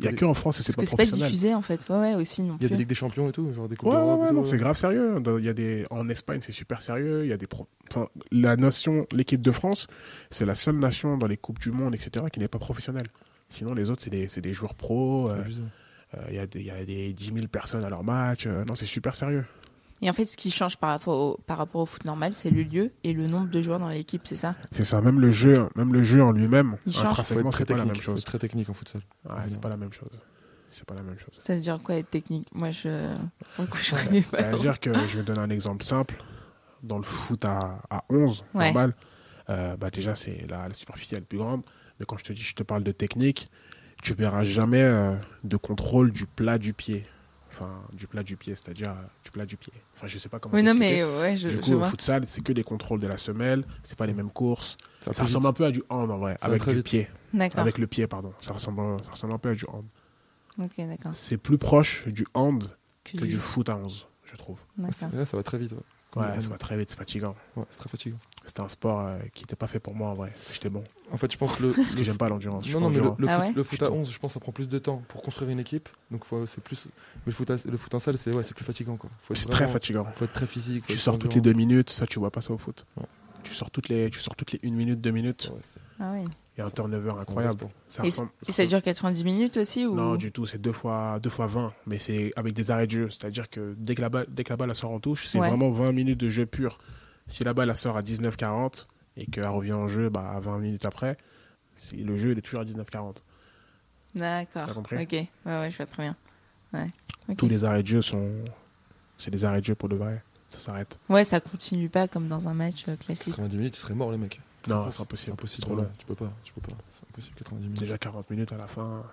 Speaker 2: Il y a que en France où c'est
Speaker 1: Parce
Speaker 2: pas
Speaker 1: que c'est pas
Speaker 2: professionnel.
Speaker 1: diffusé en fait. Ouais, ouais, aussi non
Speaker 3: Il y a
Speaker 1: plus.
Speaker 3: des Ligues des Champions et tout, genre des Coupes
Speaker 2: Ouais, ouais,
Speaker 3: d'Europe. et
Speaker 2: ouais,
Speaker 3: tout,
Speaker 2: non,
Speaker 3: ouais.
Speaker 2: c'est grave sérieux. Dans- Il y a des, en Espagne, c'est super sérieux. Il y a des, pro- enfin, la nation, l'équipe de France, c'est la seule nation dans les coupes du monde, et cetera, qui n'est pas professionnelle. Sinon, les autres, c'est des, c'est des joueurs pros.
Speaker 3: C'est
Speaker 2: euh,
Speaker 3: abusé.
Speaker 2: euh, Il y a des, il y a des dix mille personnes à leur match. euh, non, c'est super sérieux.
Speaker 1: Et en fait, ce qui change par rapport au, par rapport au foot normal, c'est le lieu et le nombre de joueurs dans l'équipe, c'est ça?
Speaker 2: C'est ça. Même le jeu, même le jeu en lui-même,
Speaker 1: Il change.
Speaker 3: Faut être
Speaker 2: intrinsèquement,
Speaker 3: très
Speaker 2: c'est pas la
Speaker 3: technique.
Speaker 2: même
Speaker 3: Faut être
Speaker 2: chose.
Speaker 3: très technique en futsal.
Speaker 2: Ouais, c'est pas la même chose. C'est pas la même chose.
Speaker 1: Ça veut dire quoi être technique? Moi, je, pour le coup, je connais pas
Speaker 2: Ça veut
Speaker 1: trop.
Speaker 2: dire que, je vais donner un exemple simple. Dans le foot à, à onze,
Speaker 1: Ouais.
Speaker 2: normal, euh, bah déjà, c'est la, la superficie elle est plus grande. Mais quand je te dis, je te parle de technique, tu verras jamais euh, de contrôle du plat du pied. Enfin, du plat du pied, c'est-à-dire euh, du plat du pied. Enfin, je sais pas comment
Speaker 1: Oui, non,
Speaker 2: t'expliquer.
Speaker 1: mais ouais, je,
Speaker 2: Du
Speaker 1: je
Speaker 2: coup, au
Speaker 1: vois.
Speaker 2: futsal, c'est que des contrôles de la semelle, c'est pas les mêmes courses.
Speaker 3: Ça va
Speaker 2: Ça
Speaker 3: très
Speaker 2: ressemble
Speaker 3: vite.
Speaker 2: un peu à du hand en vrai,
Speaker 3: Ça va
Speaker 2: avec
Speaker 3: très
Speaker 2: du
Speaker 3: vite.
Speaker 2: pied.
Speaker 1: D'accord.
Speaker 2: Avec le pied, pardon. Ça ressemble, ça ressemble un peu à du hand.
Speaker 1: Ok, d'accord.
Speaker 2: C'est plus proche du hand
Speaker 1: Que
Speaker 2: que
Speaker 1: du-
Speaker 2: du foot à onze, je trouve.
Speaker 1: D'accord.
Speaker 3: Ouais, ça va très vite. Ouais,
Speaker 2: Ouais, ça va très vite, c'est fatigant.
Speaker 3: Ouais, c'est très fatigant.
Speaker 2: C'était un sport euh, qui n'était pas fait pour moi en vrai. J'étais bon.
Speaker 3: En fait, je pense que le.
Speaker 2: Parce que
Speaker 3: le
Speaker 2: j'aime pas l'endurance. je suis
Speaker 3: Non, non,
Speaker 2: pas
Speaker 3: mais le,
Speaker 2: endurant.
Speaker 3: le
Speaker 1: Ah
Speaker 3: foot,
Speaker 1: ouais
Speaker 3: le foot à
Speaker 2: Plutôt.
Speaker 3: onze, je pense, ça prend plus de temps pour construire une équipe. Donc, faut- c'est plus. Mais le foot, à- le foot en salle, c'est ouais, c'est plus fatigant. Quoi. Faut être
Speaker 2: C'est
Speaker 3: vraiment-
Speaker 2: très fatigant.
Speaker 3: Faut être très physique. faut
Speaker 2: Tu
Speaker 3: être
Speaker 2: sors toutes les
Speaker 3: endurant.
Speaker 2: deux minutes, ça tu vois pas ça au foot.
Speaker 3: Ouais.
Speaker 2: Tu sors toutes les, tu sors toutes les une minute, deux minutes.
Speaker 3: Ouais, c'est-
Speaker 1: Ah oui.
Speaker 2: Il y a un
Speaker 3: C'est-
Speaker 2: turnover
Speaker 3: c'est un vrai
Speaker 2: incroyable.
Speaker 3: sport.
Speaker 2: Ça
Speaker 1: Et,
Speaker 2: ressemble-
Speaker 1: et ça dure quatre-vingt-dix minutes aussi ou...
Speaker 2: Non, du tout, c'est deux fois, deux fois vingt, mais c'est avec des arrêts de jeu. C'est-à-dire que dès que la balle, dès que la balle elle sort en touche, c'est
Speaker 1: Ouais.
Speaker 2: vraiment vingt minutes de jeu pur. Si la balle elle sort à dix-neuf quarante et qu'elle revient en jeu bah, à vingt minutes après, c'est- le jeu il est toujours à dix-neuf quarante.
Speaker 1: D'accord.
Speaker 2: T'as compris?
Speaker 1: Ok. Ouais, ouais, je vois très bien. Ouais. Ok.
Speaker 2: Tous les arrêts de jeu sont, c'est des arrêts de jeu pour de vrai. Ça s'arrête.
Speaker 1: Ouais, ça continue pas comme dans un match euh, classique.
Speaker 3: quatre-vingt-dix minutes, ils seraient morts, les mecs.
Speaker 2: Non,
Speaker 3: C'est
Speaker 2: c'est impossible.
Speaker 3: C'est impossible.
Speaker 2: C'est trop
Speaker 3: ouais,
Speaker 2: long.
Speaker 3: Tu peux pas. Tu peux pas. C'est impossible, quatre-vingt-dix minutes.
Speaker 2: Déjà quarante minutes à la fin.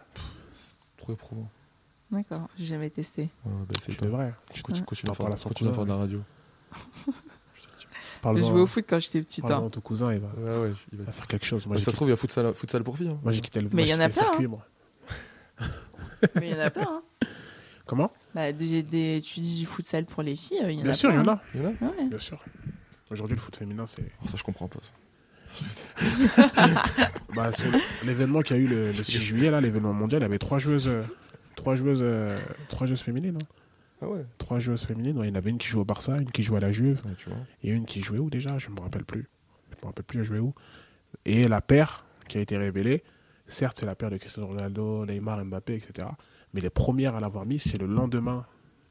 Speaker 3: Trop éprouvant.
Speaker 1: D'accord. J'ai jamais testé.
Speaker 3: Ouais, ouais, bah, c'est
Speaker 2: Tu
Speaker 3: pas.
Speaker 2: devrais.
Speaker 3: Continue, continue
Speaker 2: T'en
Speaker 3: à faire,
Speaker 2: parles à son
Speaker 3: continue à
Speaker 2: cousin,
Speaker 3: faire de la radio.
Speaker 1: Je
Speaker 2: Parle-en
Speaker 1: jouais au foot quand j'étais petite.
Speaker 2: parle-en
Speaker 1: hein.
Speaker 2: à ton cousin, il va,
Speaker 3: Ouais, ouais, il
Speaker 2: il
Speaker 3: va
Speaker 2: va faire quelque chose. Moi,
Speaker 3: Bah,
Speaker 2: j'ai
Speaker 3: ça se
Speaker 2: quitté,
Speaker 3: trouve, il y a futsal, futsal pour filles. hein.
Speaker 2: moi, j'ai quitté le,
Speaker 1: Mais
Speaker 2: moi,
Speaker 1: il y
Speaker 2: j'ai
Speaker 1: en a
Speaker 2: quitté le
Speaker 1: plein,
Speaker 2: circuit,
Speaker 1: hein.
Speaker 2: moi.
Speaker 1: Mais il y en a plein. Hein.
Speaker 2: Comment?
Speaker 1: Bah, des, des, tu dis du futsal pour les filles, euh, il y en
Speaker 2: Bien
Speaker 1: a
Speaker 2: sûr, il y
Speaker 1: plein.
Speaker 2: en a.
Speaker 3: Il y en a
Speaker 1: hein. Ouais.
Speaker 2: Bien sûr. Aujourd'hui, le foot féminin, c'est.
Speaker 3: Oh, ça, je comprends pas. Ça.
Speaker 2: Bah, sur l'événement qu'il y a eu le, le six juillet, là, l'événement mondial, il y avait trois joueuses, euh, trois joueuses, euh, trois joueuses féminines. hein.
Speaker 3: Ah ouais.
Speaker 2: Trois joueuses féminines. Ouais, il y en avait une qui joue au Barça, une qui joue à la Juve,
Speaker 3: Ouais, tu vois.
Speaker 2: et une qui jouait où déjà? Je me rappelle plus. Je me rappelle plus, elle jouait où. Et la paire qui a été révélée, certes, c'est la paire de Cristiano Ronaldo, Neymar, Mbappé, et cetera. Mais les premières à l'avoir mise, c'est le lendemain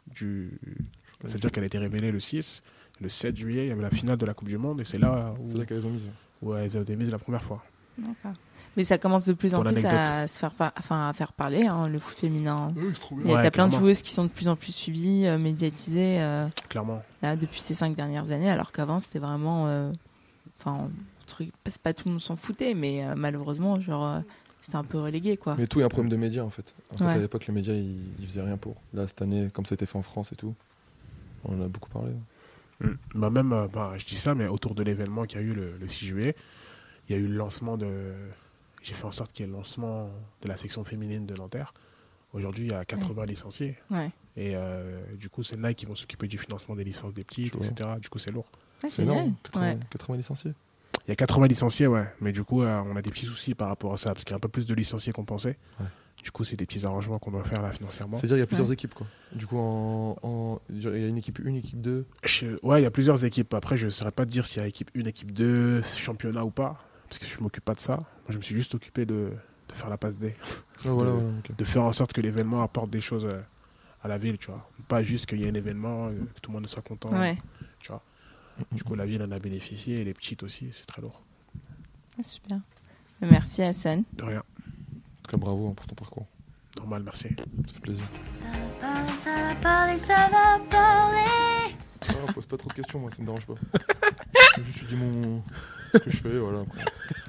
Speaker 2: du. C'est-à-dire qu'elle a été révélée le six. Le sept juillet, il y avait la finale de la Coupe du Monde, et c'est là où,
Speaker 3: C'est là qu'elles ont mis.
Speaker 2: où elles ont été mises la première fois.
Speaker 1: D'accord. Mais ça commence de plus en
Speaker 2: Pour
Speaker 1: plus
Speaker 2: l'anecdote.
Speaker 1: à se faire, par- enfin, à faire parler, hein, le foot féminin.
Speaker 3: Oui, c'est trop
Speaker 1: Il y a
Speaker 2: Ouais,
Speaker 1: t'as plein de
Speaker 2: clairement.
Speaker 1: joueuses qui sont de plus en plus suivies, euh, médiatisées euh,
Speaker 2: Clairement.
Speaker 1: là, depuis ces cinq dernières années, alors qu'avant c'était vraiment. euh, Enfin, truc, c'est pas tout le monde s'en foutait, mais euh, malheureusement, genre, euh, c'était un peu relégué quoi.
Speaker 3: Mais tout est un problème de médias en fait. En fait,
Speaker 1: Ouais.
Speaker 3: à l'époque, les médias ils, ils faisaient rien pour. Là, cette année, comme ça a été fait en France et tout, on en a beaucoup parlé.
Speaker 2: Mm. Bah même, euh, bah, je dis ça, mais autour de l'événement qu'il y a eu le, le six juillet, il y a eu le lancement de. J'ai fait en sorte qu'il y ait le lancement de la section féminine de Nanterre. Aujourd'hui, il y a quatre-vingts licenciés.
Speaker 1: Ouais.
Speaker 2: Et euh, du coup, c'est Nike qui vont s'occuper du financement des licences des petites,
Speaker 3: Je vois.
Speaker 2: et cetera. Du coup, c'est lourd.
Speaker 1: Ah,
Speaker 3: C'est
Speaker 1: génial.
Speaker 3: énorme. quatre-vingts,
Speaker 1: Ouais.
Speaker 3: quatre-vingts licenciés.
Speaker 2: Il y a quatre-vingts licenciés, ouais. Mais du coup, euh, on a des petits soucis par rapport à ça, parce qu'il y a un peu plus de licenciés qu'on pensait.
Speaker 3: Ouais.
Speaker 2: Du coup, c'est des petits arrangements qu'on doit faire là financièrement.
Speaker 3: C'est-à-dire, il y a plusieurs
Speaker 1: Ouais.
Speaker 3: équipes quoi. Du coup, en, en- il y a une équipe un, équipe deux.
Speaker 2: Je- Ouais, il y a plusieurs équipes. Après, je ne saurais pas te dire s'il y a équipe un, équipe deux, championnat ou pas, parce que je ne m'occupe pas de ça. Moi, je me suis juste occupé de, de faire la passe D,
Speaker 3: Ah, voilà,
Speaker 2: De-
Speaker 3: voilà, ok.
Speaker 2: de faire en sorte que l'événement apporte des choses euh, à la ville, tu vois. Pas juste qu'il y ait un événement, euh, que tout le monde soit content,
Speaker 1: Ouais.
Speaker 2: tu vois. Du coup, la ville en a bénéficié et les petites aussi, c'est très lourd.
Speaker 1: Ah, super. Merci Hassan.
Speaker 2: De rien.
Speaker 3: En tout cas, bravo hein, pour ton parcours.
Speaker 2: Normal, merci.
Speaker 3: Ça fait plaisir.
Speaker 4: Ça va parler, ça va parler, ça va parler.
Speaker 3: Ah, pose pas trop de questions, moi, ça me dérange pas. Juste, je dis mon. Ce que je fais, voilà. Après.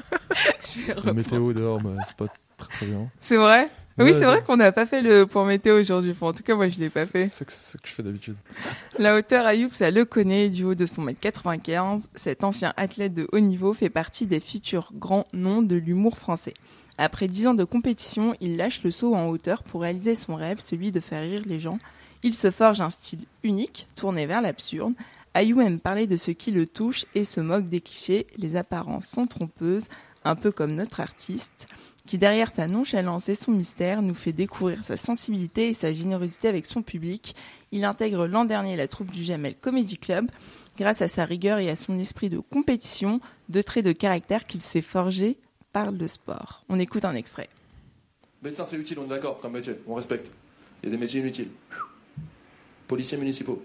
Speaker 1: Je vais
Speaker 3: La
Speaker 1: reprendre.
Speaker 3: météo dehors, bah, c'est pas très très bien.
Speaker 1: C'est vrai?
Speaker 3: Ouais,
Speaker 1: Oui, c'est
Speaker 3: ouais.
Speaker 1: vrai qu'on n'a pas fait le point météo aujourd'hui. Enfin, en tout cas, moi, je l'ai pas fait.
Speaker 3: C'est que, c'est que tu fais d'habitude.
Speaker 1: La hauteur, Ayoub, ça le connaît. Du haut de son mètre quatre-vingt-quinze, cet ancien athlète de haut niveau fait partie des futurs grands noms de l'humour français. Après dix ans de compétition, il lâche le saut en hauteur pour réaliser son rêve, celui de faire rire les gens. Il se forge un style unique, tourné vers l'absurde. Ayoub aime parler de ce qui le touche et se moque des clichés. Les apparences sont trompeuses. un peu comme notre artiste, qui derrière sa nonchalance et son mystère nous fait découvrir sa sensibilité et sa générosité avec son public. Il intègre l'an dernier la troupe du Jamel Comedy Club grâce à sa rigueur et à son esprit de compétition, deux traits de caractère qu'il s'est forgé par le sport. On écoute un extrait.
Speaker 5: Médecin, c'est utile, on est d'accord, comme métier, on respecte. Il y a des métiers inutiles. Policiers municipaux.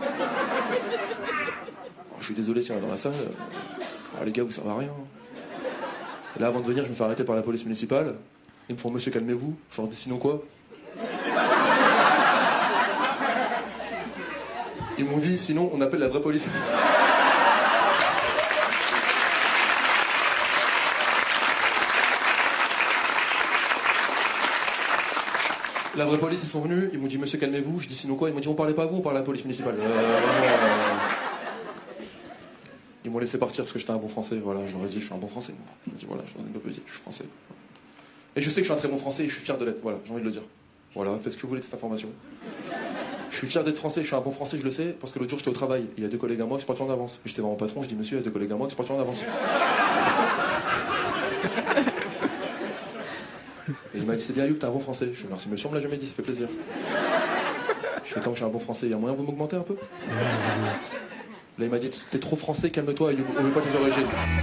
Speaker 5: Je suis désolé si on est dans la salle. Alors, les gars, vous servez à rien. Et là, avant de venir, je me fais arrêter par la police municipale. Ils me font, monsieur, calmez-vous. Je leur dis, sinon quoi? Ils m'ont dit, sinon, on appelle la vraie police. La vraie police, ils sont venus, ils m'ont dit, monsieur, calmez-vous. Je dis, sinon quoi? Ils m'ont dit, on parlait pas à vous, on parlait à la police municipale. Euh, euh... Ils m'ont laissé partir parce que j'étais un bon français. Voilà, je leur ai dit, je suis un bon français. Je me dis, voilà, je leur ai dit, je suis français. Et je sais que je suis un très bon français et je suis fier de l'être. Voilà, j'ai envie de le dire. Voilà, faites ce que vous voulez de cette information. Je suis fier d'être français, je suis un bon français, je le sais, parce que l'autre jour j'étais au travail. Il y a deux collègues à moi qui sont partis en avance. Et j'étais voir mon patron, je dis, monsieur, il y a deux collègues à moi qui sont partis en avance. Et il m'a dit, c'est bien, Youb, t'es un bon français. Je fais, merci monsieur, on me l'a jamais dit, ça fait plaisir. Je fais, comme je suis un bon français, il y a moyen de vous m'augmenter un peu? Là, il m'a dit, t'es trop français, calme-toi, Youb, oublie pas tes origines.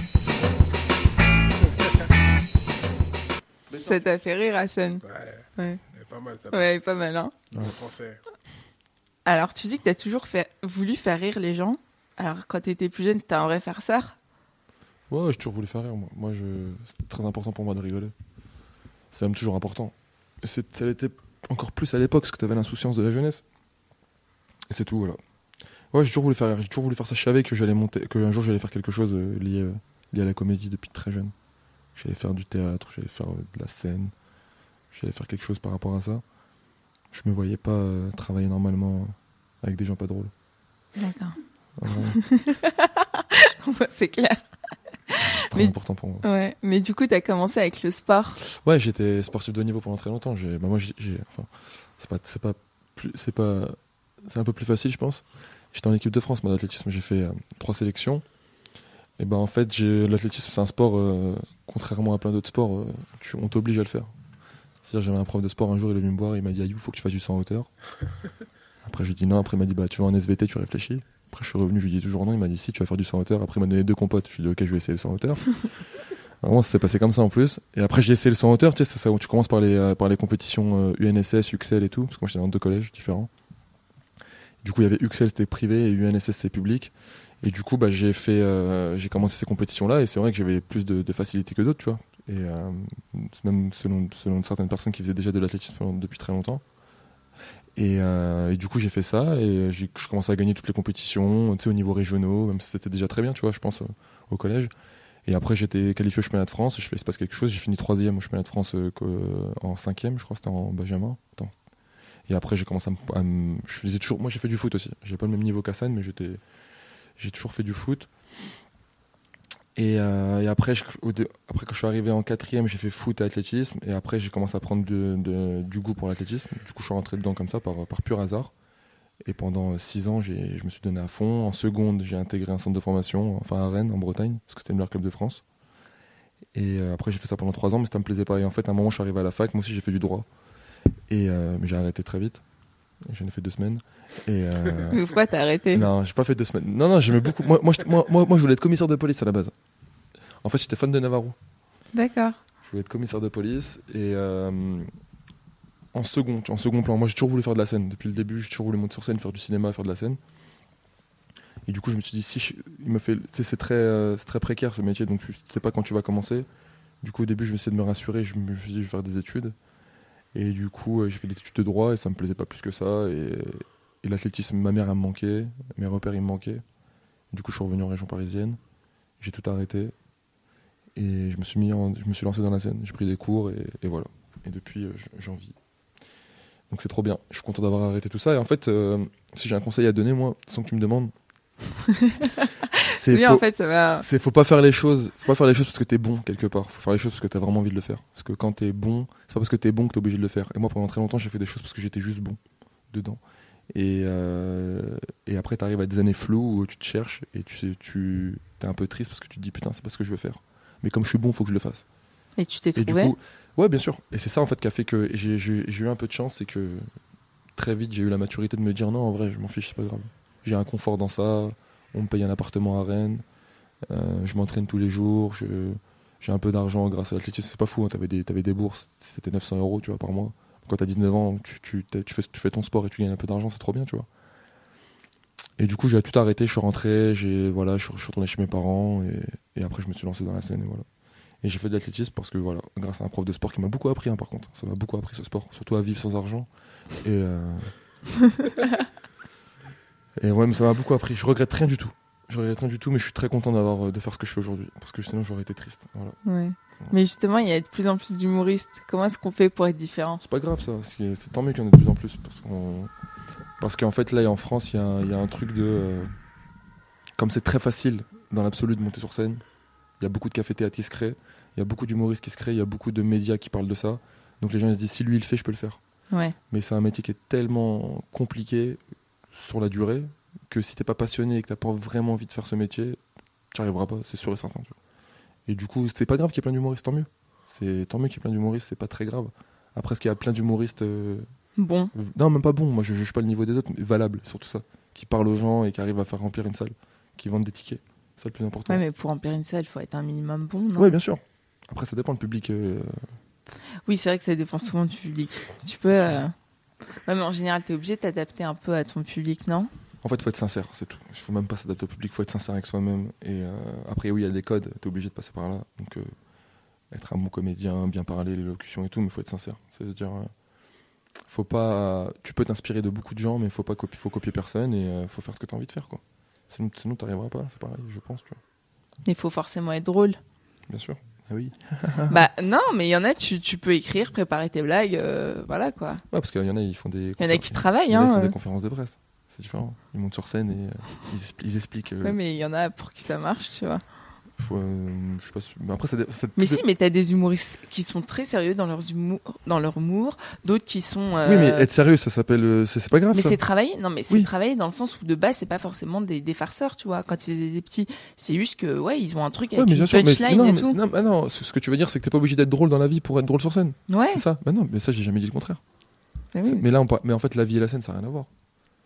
Speaker 1: Ça t'a fait rire, Hassan?
Speaker 2: Ouais.
Speaker 1: Ouais.
Speaker 2: Pas mal, ça.
Speaker 1: Ouais, pas mal, hein.
Speaker 2: Ouais. Français.
Speaker 1: Alors, tu dis que t'as toujours fait... voulu faire rire les gens. Alors, quand t'étais plus jeune, t'es un vrai farceur?
Speaker 3: Ouais, ouais, j'ai toujours voulu faire rire, moi. Moi, je... c'était très important pour moi de rigoler. C'est même toujours important. Et c'est... ça l'était encore plus à l'époque, parce que t'avais l'insouciance de la jeunesse. Et c'est tout, voilà. Ouais, j'ai toujours voulu faire rire. J'ai toujours voulu faire ça. Je savais que j'allais monter, qu'un jour j'allais faire quelque chose euh, lié, euh, lié à la comédie depuis très jeune. J'allais faire du théâtre, j'allais faire euh, de la scène. J'allais faire quelque chose par rapport à ça. Je me voyais pas euh, travailler normalement euh, avec des gens pas drôles.
Speaker 1: D'accord.
Speaker 3: Euh,
Speaker 1: c'est clair.
Speaker 3: C'est très
Speaker 1: mais,
Speaker 3: important pour moi.
Speaker 1: Ouais, mais du coup, t'as commencé avec le sport.
Speaker 3: Ouais, j'étais sportif de haut niveau pendant très longtemps. J'ai, bah moi, j'ai, j'ai, enfin, c'est pas, c'est pas, plus, c'est pas, c'est un peu plus facile, je pense. J'étais en équipe de France, moi, d'athlétisme. J'ai fait euh, trois sélections. Et ben, en fait, j'ai, l'athlétisme, c'est un sport, euh, contrairement à plein d'autres sports, euh, tu, on t'oblige à le faire. C'est-à-dire, j'avais un prof de sport un jour, il est venu me voir, il m'a dit, Ayoub, faut que tu fasses du saut en hauteur. Après, je lui ai dit non. Après, il m'a dit, bah, tu vas en S V T, tu réfléchis. Après, je suis revenu, je lui ai dit toujours non. Il m'a dit, si, tu vas faire du saut en hauteur. Après, il m'a donné deux compotes. Je lui ai dit, ok, je vais essayer le saut en hauteur. Vraiment, ça s'est passé comme ça en plus. Et après, j'ai essayé le saut en hauteur. Tu sais, c'est ça où tu commences par les, euh, par les compétitions euh, U N S S, U X L et tout. Parce que moi, j'étais dans deux collèges différents. Du coup, il y avait U X L, c'était privé, et U N S S, c'était public. Et du coup, bah, j'ai fait, euh, j'ai commencé ces compétitions-là. Et c'est vrai que j'avais plus de, de facilité que d'autres, tu vois. Et euh, même selon, selon certaines personnes qui faisaient déjà de l'athlétisme depuis très longtemps. Et, euh, et du coup, j'ai fait ça et j'ai, je commençais à gagner toutes les compétitions, tu sais, au niveau régionaux, même si c'était déjà très bien, tu vois, je pense, euh, au collège. Et après, j'étais qualifié au championnat de France. Je fais, il se passe quelque chose. J'ai fini troisième au championnat de France euh, en cinquième, je crois, c'était en Benjamin. Attends. Et après, j'ai commencé à me, à me, je faisais toujours, moi, j'ai fait du foot aussi. J'ai pas le même niveau qu'Hassan, mais j'étais, j'ai toujours fait du foot. Et, euh, et après, je, après, quand je suis arrivé en quatrième, j'ai fait foot et athlétisme. Et après, j'ai commencé à prendre de, de, du goût pour l'athlétisme. Du coup, je suis rentré dedans comme ça, par, par pur hasard. Et pendant six ans, j'ai, je me suis donné à fond. En seconde, j'ai intégré un centre de formation, enfin à Rennes, en Bretagne, parce que c'était le meilleur club de France. Et euh, après, j'ai fait ça pendant trois ans, mais ça me plaisait pas. Et en fait, à un moment, je suis arrivé à la fac. Moi aussi, j'ai fait du droit. Et, euh, mais j'ai arrêté très vite. J'en ai fait deux semaines. Et euh...
Speaker 1: Mais pourquoi t'as arrêté?
Speaker 3: Non, j'ai pas fait deux semaines. Non, non, j'aimais beaucoup. Moi, moi, moi, moi, moi, je voulais être commissaire de police à la base. En fait, j'étais fan de Navarro.
Speaker 1: D'accord.
Speaker 3: Je voulais être commissaire de police. Et euh, en, second, en second plan, moi, j'ai toujours voulu faire de la scène. Depuis le début, j'ai toujours voulu monter sur scène, faire du cinéma, faire de la scène. Et du coup, je me suis dit, si je, il me fait, c'est très, euh, c'est très précaire ce métier, donc je sais pas quand tu vas commencer. Du coup, au début, je vais essayer de me rassurer. Je me suis dit, je vais faire des études. Et du coup, euh, j'ai fait des études de droit et ça me plaisait pas plus que ça. Et, et l'athlétisme, ma mère, elle me manquait. Mes repères, ils me manquaient. Du coup, je suis revenu en région parisienne. J'ai tout arrêté. Et je me suis mis en, je me suis lancé dans la scène. J'ai pris des cours et, et voilà. Et depuis, euh, j'en vis. Donc c'est trop bien. Je suis content d'avoir arrêté tout ça. Et en fait, euh, si j'ai un conseil à donner, moi, sans que tu me demandes,
Speaker 1: c'est bien, en fait, ça va.
Speaker 3: C'est faut pas faire les choses, faut pas faire les choses parce que t'es bon quelque part. Faut faire les choses parce que t'as vraiment envie de le faire. Parce que quand t'es bon, c'est pas parce que t'es bon que t'es obligé de le faire. Et moi, pendant très longtemps, j'ai fait des choses parce que j'étais juste bon dedans. Et euh, et après, t'arrives à des années floues où tu te cherches et tu sais, tu t'es un peu triste parce que tu te dis putain, c'est pas ce que je veux faire. mais comme je suis bon, il faut que je le fasse.
Speaker 1: Et tu t'es
Speaker 3: Et du
Speaker 1: trouvé
Speaker 3: coup, ouais, bien sûr. Et c'est ça en fait qui a fait que j'ai, j'ai, j'ai eu un peu de chance, c'est que très vite j'ai eu la maturité de me dire non, en vrai, je m'en fiche, c'est pas grave. J'ai un confort dans ça. On me paye un appartement à Rennes. Euh, je m'entraîne tous les jours. Je, j'ai un peu d'argent grâce à l'athlétisme. C'est pas fou. Hein, t'avais des, t'avais des bourses. C'était neuf cents euros, tu vois, par mois. Quand t'as dix-neuf ans, tu, tu, tu, fais, tu fais ton sport et tu gagnes un peu d'argent, c'est trop bien, tu vois. Et du coup, j'ai tout arrêté. Je suis rentré. J'ai, voilà, je, suis, je suis retourné chez mes parents et, et après, je me suis lancé dans la scène. Et voilà. Et j'ai fait de l'athlétisme parce que voilà, grâce à un prof de sport qui m'a beaucoup appris, hein, par contre. Ça m'a beaucoup appris ce sport, surtout à vivre sans argent. Et, euh... et ouais, mais ça m'a beaucoup appris. Je regrette rien du tout. Je regrette rien du tout, mais je suis très content d'avoir, de faire ce que je fais aujourd'hui. Parce que sinon, j'aurais été triste. Voilà.
Speaker 1: Ouais. Mais justement, il y a de plus en plus d'humoristes. Comment est-ce qu'on fait pour être différent ?
Speaker 3: C'est pas grave ça, c'est, c'est tant mieux qu'il y en ait de plus en plus. Parce, qu'on... parce qu'en fait, là, en France, il y, a, il y a un truc de. Euh... Comme c'est très facile, dans l'absolu, de monter sur scène. Il y a beaucoup de cafés-théâtres qui se créent, il y a beaucoup d'humoristes qui se créent, il y a beaucoup de médias qui parlent de ça. Donc les gens ils se disent si lui il le fait, je peux le faire.
Speaker 1: Ouais.
Speaker 3: Mais c'est un métier qui est tellement compliqué sur la durée que si t'es pas passionné et que t'as pas vraiment envie de faire ce métier, tu n'y arriveras pas, c'est sûr et certain. Tu vois. Et du coup, c'est pas grave qu'il y ait plein d'humoristes, tant mieux. C'est tant mieux qu'il y ait plein d'humoristes, c'est pas très grave. Après, est-ce qu'il y a plein d'humoristes euh...
Speaker 1: Bon.
Speaker 3: Non, même pas bon. Moi, je juge pas le niveau des autres, mais valables, surtout ça, qui parlent aux gens et qui arrivent à faire remplir une salle, qui vendent des tickets. C'est le plus important.
Speaker 1: Ouais, mais pour remplir une salle, il faut être un minimum bon, non ?
Speaker 3: Oui, bien sûr. Après, ça dépend le public. Euh...
Speaker 1: Oui, c'est vrai que ça dépend souvent du public. Tu peux. Euh... Ouais, mais en général, t'es obligé de t'adapter un peu à ton public, non ?
Speaker 3: En fait, il faut être sincère, c'est tout. Il faut même pas s'adapter au public, il faut être sincère avec soi-même. Et euh... après, oui, il y a des codes, t'es obligé de passer par là. Donc, euh... être un bon comédien, bien parler, l'élocution et tout, mais il faut être sincère. C'est-à-dire, euh... faut pas. Tu peux t'inspirer de beaucoup de gens, mais il faut pas copier, faut copier personne et il euh, faut faire ce que t'as envie de faire, quoi. Sinon, sinon t'arriveras pas, c'est pareil, je pense, tu vois.
Speaker 1: Il faut forcément être drôle.
Speaker 3: Bien sûr. Ah oui.
Speaker 1: Bah non, mais il y en a, tu, tu peux écrire, préparer tes blagues, euh, voilà quoi.
Speaker 3: Ouais, parce qu'il y en a, ils font des.
Speaker 1: Il y en a qui travaillent,
Speaker 3: il y en a,
Speaker 1: hein.
Speaker 3: Ils font
Speaker 1: euh.
Speaker 3: des conférences de presse. C'est différent. Ils montent sur scène et euh, ils, expli- ils expliquent. Euh,
Speaker 1: Ouais, mais il y en a pour qui ça marche, tu vois.
Speaker 3: faut, euh, je sais pas. Si... Mais après, ça, ça,
Speaker 1: Mais
Speaker 3: tout
Speaker 1: si, mais t'as des humoristes qui sont très sérieux dans, leurs humour, dans leur humour, d'autres qui sont. Euh...
Speaker 3: Oui, mais être sérieux, ça s'appelle. euh, C'est, c'est pas grave.
Speaker 1: Mais
Speaker 3: ça.
Speaker 1: c'est travailler, non, mais c'est
Speaker 3: Oui.
Speaker 1: travailler dans le sens où de base, c'est pas forcément des, des farceurs, tu vois. Quand ils étaient des petits, c'est juste que, ouais, ils ont un truc
Speaker 3: Ouais,
Speaker 1: avec
Speaker 3: mais
Speaker 1: une
Speaker 3: bien sûr, mais
Speaker 1: punchline
Speaker 3: non,
Speaker 1: et
Speaker 3: mais,
Speaker 1: tout.
Speaker 3: non, mais non, ce ce que tu veux dire, c'est que t'es pas obligé d'être drôle dans la vie pour être drôle sur scène.
Speaker 1: Ouais.
Speaker 3: C'est ça. Mais non, mais ça, j'ai jamais dit le contraire.
Speaker 1: Mais
Speaker 3: C'est-
Speaker 1: oui.
Speaker 3: Mais là, on par- mais en fait, la vie et la scène, ça n'a rien à voir.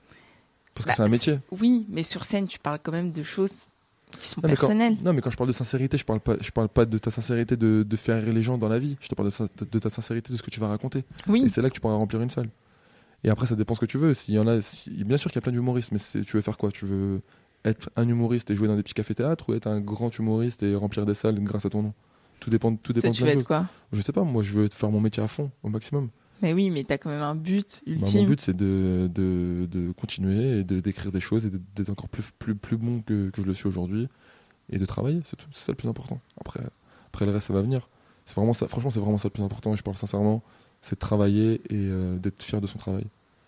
Speaker 3: Parce que
Speaker 1: Bah,
Speaker 3: c'est un métier.
Speaker 1: Oui, mais sur scène, tu parles quand même de choses qui sont
Speaker 3: Non mais, quand,
Speaker 1: personnelles.
Speaker 3: non, mais quand je parle de sincérité, je parle pas, je parle pas de ta sincérité de, de faire rire les gens dans la vie. Je te parle de, sa- de ta sincérité de ce que tu vas raconter.
Speaker 1: Oui.
Speaker 3: Et c'est là que tu pourras remplir une salle. Et après, ça dépend ce que tu veux. S'il y en a, si- bien sûr qu'il y a plein d'humoristes, mais c'est- tu veux faire quoi ? Tu veux être un humoriste et jouer dans des petits cafés-théâtres ou être un grand humoriste et remplir des salles grâce à ton nom ? Tout dépend, tout dépend
Speaker 1: Toi,
Speaker 3: de
Speaker 1: tu
Speaker 3: plein
Speaker 1: veux
Speaker 3: de
Speaker 1: être
Speaker 3: choses.
Speaker 1: quoi ?
Speaker 3: Je sais pas, moi, je veux faire mon métier à fond, au maximum.
Speaker 1: Mais oui, mais t'as quand même un but
Speaker 3: Bah,
Speaker 1: ultime.
Speaker 3: mon but, c'est de, de, de continuer et de, d'écrire des choses et de- d'être encore plus, plus, plus bon que, que je le suis aujourd'hui et de travailler. C'est, tout, c'est ça le plus important. Après, après, le reste, ça va venir. C'est vraiment ça, franchement, c'est vraiment ça le plus important et je parle sincèrement. C'est de travailler et euh, d'être fier de son travail.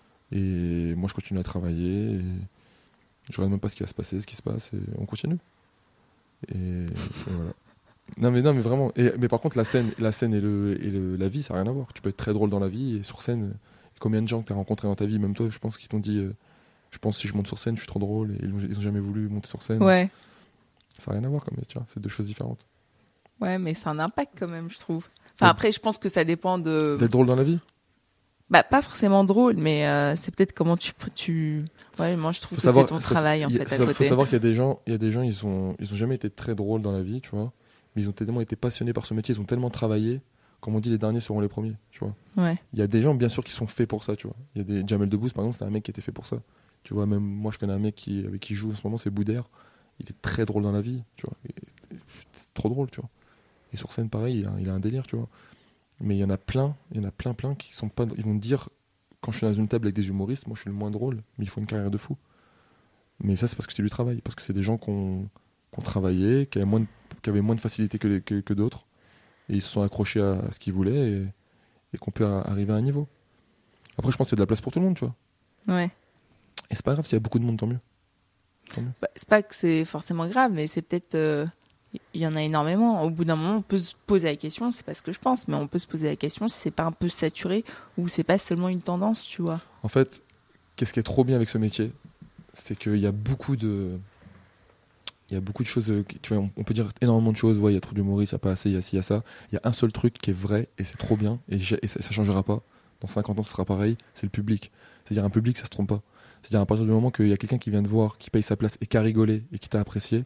Speaker 3: Et moi, je continue à travailler et je regarde même pas ce qui va se passer, ce qui se passe et on continue. Et, et voilà. Non mais non mais vraiment. Et, mais par contre la scène, la scène et, le, et le, la vie ça n'a rien à voir. Tu peux être très drôle dans la vie et sur scène. Combien de gens que tu as rencontrés dans ta vie, même toi, je pense qu'ils t'ont dit, euh, je pense si je monte sur scène, je suis trop drôle et ils ont, ils ont jamais voulu monter sur scène.
Speaker 1: Ouais.
Speaker 3: Ça n'a rien à voir comme tu vois. C'est deux choses différentes.
Speaker 1: Ouais, mais c'est un impact quand même, je trouve. Enfin
Speaker 3: Ouais.
Speaker 1: après, je pense que ça dépend de.
Speaker 3: D'être drôle dans la vie.
Speaker 1: Bah pas forcément drôle, mais euh, c'est peut-être comment tu tu. Ouais, moi je trouve
Speaker 3: Faut
Speaker 1: que
Speaker 3: savoir,
Speaker 1: c'est ton
Speaker 3: faut-
Speaker 1: travail en
Speaker 3: il y a-
Speaker 1: fait à
Speaker 3: faut
Speaker 1: côté.
Speaker 3: savoir qu'il y a des gens, il y a des gens, ils ont, ils ont jamais été très drôles dans la vie, tu vois. Mais ils ont tellement été passionnés par ce métier, ils ont tellement travaillé. Comme on dit, les derniers seront les premiers, tu vois.
Speaker 1: Ouais.
Speaker 3: Il y a des gens, bien sûr, qui sont faits pour ça, tu vois. Il y a des Jamel Debbouze, par exemple, c'est un mec qui était fait pour ça. Tu vois, même moi, je connais un mec qui, avec qui je joue en ce moment, c'est Boudère. Il est très drôle dans la vie, tu vois. Et- et- c'est trop drôle, tu vois. Et sur scène, pareil, il a, il a un délire, tu vois. Mais il y en a plein, il y en a plein, plein qui sont pas. Ils vont te dire, quand je suis dans une table avec des humoristes, moi, je suis le moins drôle, mais ils font une carrière de fou. Mais ça, c'est parce que c'est du travail, parce que c'est des gens qui ont, qui ont travaillé, qui avaient moins de, qui avaient moins de facilité que, les- que, que d'autres. Et ils se sont accrochés à, à ce qu'ils voulaient et, et qu'on peut a- arriver à un niveau. Après, je pense qu'il y a de la place pour tout le monde, tu vois.
Speaker 1: Ouais.
Speaker 3: Et c'est pas grave s'il y a beaucoup de monde, tant mieux. Tant mieux.
Speaker 1: Bah, c'est pas que c'est forcément grave, mais c'est peut-être. euh, Il y en a énormément. Au bout d'un moment, on peut se poser la question, c'est pas ce que je pense, mais on peut se poser la question si c'est pas un peu saturé ou c'est pas seulement une tendance, tu vois.
Speaker 3: En fait, qu'est-ce qui est trop bien avec ce métier, c'est qu'il y a beaucoup de, Il y a beaucoup de choses, euh, qui- tu vois, on, on peut dire énormément de choses. Ouais, il y a trop d'humoristes, il n'y a pas assez, il y a ci, il y a ça. Il y a un seul truc qui est vrai et c'est trop bien et, j'ai- et ça, ça changera pas. Dans cinquante ans, ce sera pareil. C'est le public. C'est-à-dire un public, ça se trompe pas. C'est-à-dire à partir du moment qu'il y a quelqu'un qui vient te voir, qui paye sa place et qui a rigolé et qui t'a apprécié,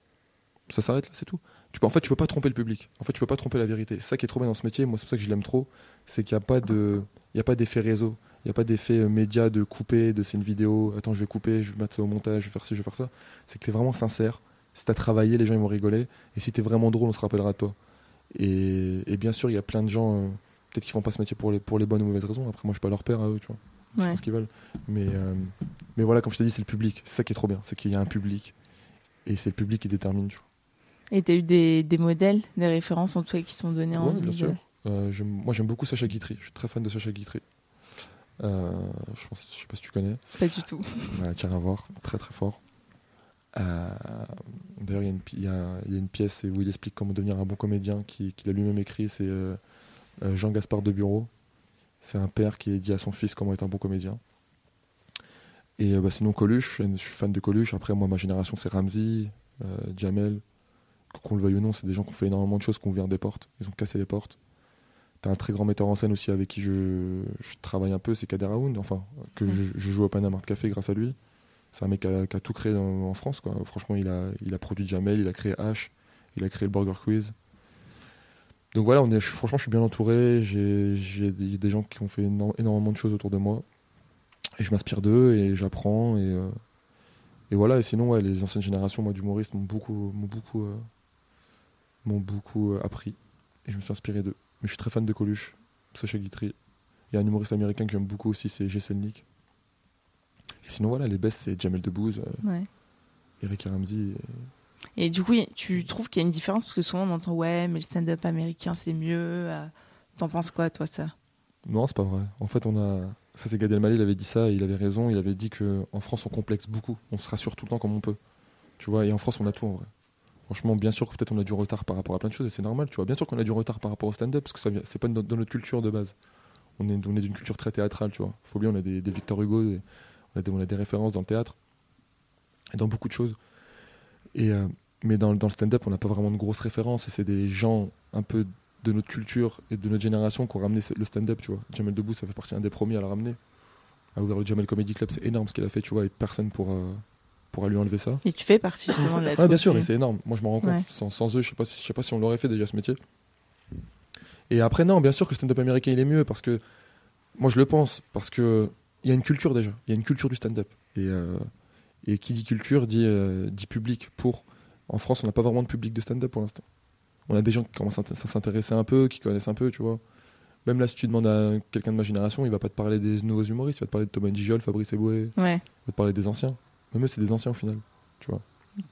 Speaker 3: ça s'arrête là, c'est tout. Tu peux, en fait, tu peux pas tromper le public. En fait, tu peux pas tromper la vérité. C'est ça qui est trop bien dans ce métier. Moi, c'est pour ça que je l'aime trop. C'est qu'il n'y a pas de, il y a pas d'effet réseau. Il n'y a pas d'effet euh, média de couper, de c'est une vidéo. Attends, je vais couper, je vais mettre ça au montage, je vais faire ci, je vais faire ça. C'est que t'es vraiment sincère. Si t'as travaillé, les gens ils vont rigoler. Et si t'es vraiment drôle, on se rappellera de toi. Et, et bien sûr, il y a plein de gens, euh, peut-être qu'ils font pas ce métier pour les, pour les bonnes ou mauvaises raisons. Après, moi, je suis pas leur père à eux, tu vois. Ils
Speaker 1: Ouais.
Speaker 3: font ce qu'ils veulent. Mais, euh, mais voilà, comme je t'ai dit, c'est le public. C'est ça qui est trop bien. C'est qu'il y a un public. Et c'est le public qui détermine, tu vois.
Speaker 1: Et t'as eu des, des modèles, des références en toi qui t'ont donné
Speaker 3: Ouais,
Speaker 1: envie
Speaker 3: bien
Speaker 1: de-
Speaker 3: sûr. Euh, j'aime- moi, j'aime beaucoup Sacha Guitry. Je suis très fan de Sacha Guitry. Euh, je pense, je sais pas si tu connais.
Speaker 1: Pas du tout.
Speaker 3: Bah, tiens à voir, très très fort. Euh, D'ailleurs, il y, a une pi- il y a- il y a une pièce où il explique comment devenir un bon comédien, qui- qu'il a lui-même écrit. C'est euh, euh, Jean-Gaspard de Bureau. C'est un père qui dit à son fils comment être un bon comédien. Et euh, bah, sinon, Coluche, je suis fan de Coluche. Après, moi, ma génération, c'est Ramzy, euh, Jamel. Qu'on le veuille ou non, c'est des gens qui ont fait énormément de choses, qui ont ouvert des portes. Ils ont cassé les portes. T'as un très grand metteur en scène aussi avec qui je, je travaille un peu, c'est Kader Aoun, enfin, que je, je joue au Panama Art Café grâce à lui. C'est un mec qui a, qui a tout créé en, en France, quoi. Franchement, il a, il a produit Jamel, il a créé H, il a créé le Burger Quiz. Donc voilà, on est, je- franchement, je suis bien entouré. J'ai, j'ai des, des gens qui ont fait éno- énormément de choses autour de moi. Et je m'inspire d'eux et j'apprends. Et, euh, et voilà, et sinon, ouais, les anciennes générations, moi, d'humoristes, m'ont beaucoup, m'ont beaucoup, euh, m'ont beaucoup euh, appris. Et je me suis inspiré d'eux. Mais je suis très fan de Coluche, Sacha Guitry. Il y a un humoriste américain que j'aime beaucoup aussi, c'est Jay Selnick. Et sinon, voilà, les best, c'est Jamel Debbouze, euh,
Speaker 1: Ouais.
Speaker 3: Eric Ramsey. Et...
Speaker 1: Et du coup, y- tu trouves qu'il y a une différence parce que souvent on entend ouais, mais le stand-up américain c'est mieux. euh, T'en penses quoi, toi, ça?
Speaker 3: Non, c'est pas vrai. En fait, on a. Ça, c'est Gad Elmaleh, il avait dit ça, et il avait raison. Il avait dit qu'en France, on complexe beaucoup. On se rassure tout le temps comme on peut. Tu vois, et en France, on a tout en vrai. Franchement, bien sûr que peut-être on a du retard par rapport à plein de choses, et c'est normal, tu vois. Bien sûr qu'on a du retard par rapport au stand-up, parce que ça vient- c'est pas dans dans notre culture de base. On est, on est d'une culture très théâtrale, tu vois. Faut bien, on a des, des Victor Hugo, des- on, a des, on a des références dans le théâtre, et dans beaucoup de choses. Et, euh, mais dans, dans le stand-up, on n'a pas vraiment de grosses références, et c'est des gens un peu de notre culture et de notre génération qui ont ramené ce- le stand-up, tu vois. Jamel Debbouze, ça fait partie un des premiers à le ramener. A ouvert le Jamel Comedy Club, c'est énorme ce qu'il a fait, tu vois, et personne pourra, pourra lui enlever ça.
Speaker 1: Et tu fais partie justement de la
Speaker 3: Ah,
Speaker 1: troupe.
Speaker 3: bien sûr, et c'est énorme. Moi, je m'en rends compte.
Speaker 1: Ouais.
Speaker 3: Sans, sans eux, je sais pas, si, je sais pas si on l'aurait fait déjà ce métier. Et après, non, bien sûr que le stand-up américain, il est mieux parce que moi, je le pense parce que il y a une culture déjà. Il y a une culture du stand-up. Et, euh, et qui dit culture dit, euh, dit public. Pour en France, on n'a pas vraiment de public de stand-up pour l'instant. On a des gens qui commencent à s'intéresser un peu, qui connaissent un peu, tu vois. Même là, si tu demandes à quelqu'un de ma génération, il va pas te parler des nouveaux humoristes, il va te parler de Thomas Gijol, Fabrice Eboué,
Speaker 1: Ouais.
Speaker 3: il va te parler des anciens. Même eux, c'est des anciens au final, tu vois.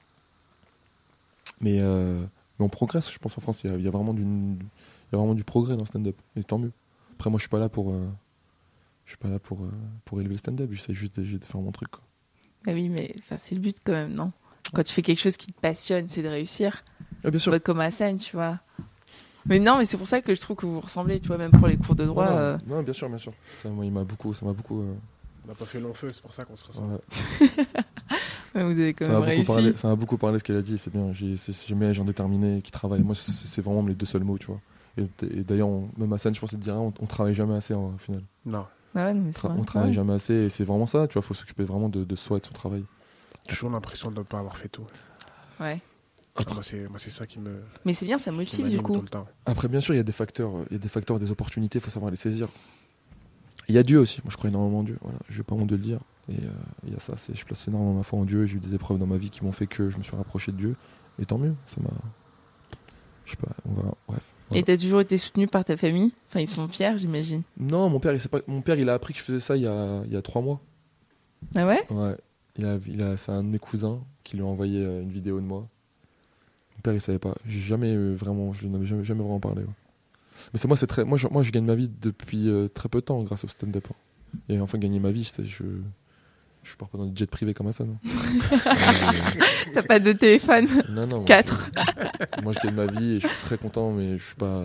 Speaker 3: Mais, euh, mais on progresse, je pense, en France. Il y a, il y a vraiment du, il y a vraiment du progrès dans le stand-up. Et tant mieux. Après, moi, je suis pas là pour, euh, je suis pas là pour, euh, pour élever le stand-up. J'essaie juste de, de faire mon truc, quoi.
Speaker 1: Ah oui, mais enfin, c'est le but quand même, non? Quand tu fais quelque chose qui te passionne, c'est de réussir.
Speaker 3: Ah, bien sûr.
Speaker 1: Pas comme Hassan, tu vois. Mais non, mais c'est pour ça que je trouve que vous vous ressemblez, tu vois, même pour les cours de droit.
Speaker 3: non, non,
Speaker 1: euh,
Speaker 3: non, bien sûr, bien sûr. Ça, moi, il m'a beaucoup, ça m'a beaucoup, euh,
Speaker 2: On n'a pas fait long feu, c'est pour ça qu'on se ressemble.
Speaker 3: ouais.
Speaker 1: ouais, vous avez quand
Speaker 3: ça m'a
Speaker 1: même
Speaker 3: beaucoup
Speaker 1: réussi.
Speaker 3: parlé, ça m'a beaucoup parlé ce qu'elle a dit. C'est bien. J'ai, c'est, j'aimais les gens déterminés qui travaillent. Moi, c'est, c'est vraiment les deux seuls mots, tu vois. Et, et d'ailleurs, on- même Hassan, je pense qu'il te dirait, on, on travaille jamais assez en, au final.
Speaker 2: Non,
Speaker 1: Ah ouais, non, mais c'est
Speaker 3: Tra-
Speaker 1: vrai.
Speaker 3: on travaille
Speaker 1: Ouais.
Speaker 3: jamais assez, et c'est vraiment ça, tu vois. Faut s'occuper vraiment de, de soi et de son travail.
Speaker 2: j'ai toujours l'impression de ne pas avoir fait tout.
Speaker 1: Ouais.
Speaker 2: Moi, c'est, moi, c'est ça qui me
Speaker 1: Mais c'est bien, ça
Speaker 2: qui
Speaker 1: motive
Speaker 2: m'anime
Speaker 1: du coup.
Speaker 2: tout le temps.
Speaker 3: Après, bien sûr, il y a des facteurs, euh, il y a des facteurs, des opportunités, il faut savoir les saisir. Il y a Dieu aussi. Moi, je crois énormément en Dieu. Voilà, j'ai pas honte de le dire. Et euh, il y a ça. C'est, je place énormément ma foi en Dieu. J'ai eu des épreuves dans ma vie qui m'ont fait que je me suis rapproché de Dieu. Et tant mieux. Ça m'a. Je sais pas. On va. Bref.
Speaker 1: Et
Speaker 3: Voilà.
Speaker 1: t'as toujours été soutenu par ta famille? Enfin, ils sont fiers, j'imagine.
Speaker 3: Non, mon père, il sait pas. Mon père, il a appris que je faisais ça il y a, il y a trois mois.
Speaker 1: Ah ouais?
Speaker 3: Ouais. Il a, il a, c'est un de mes cousins qui lui a envoyé euh, une vidéo de moi. Mon père, il savait pas. J'ai jamais euh, vraiment, je n'avais jamais, jamais vraiment parlé. Ouais. Mais c'est moi, c'est très, moi, je, moi, je gagne ma vie depuis euh, très peu de temps grâce au stand-up. Hein. Et enfin, gagner ma vie, je, je, je pars pas dans des jets privés comme ça, non.
Speaker 1: T'as pas de téléphone?
Speaker 3: non, non. Moi,
Speaker 1: Quatre.
Speaker 3: je, moi, je gagne ma vie et je suis très content, mais je suis pas.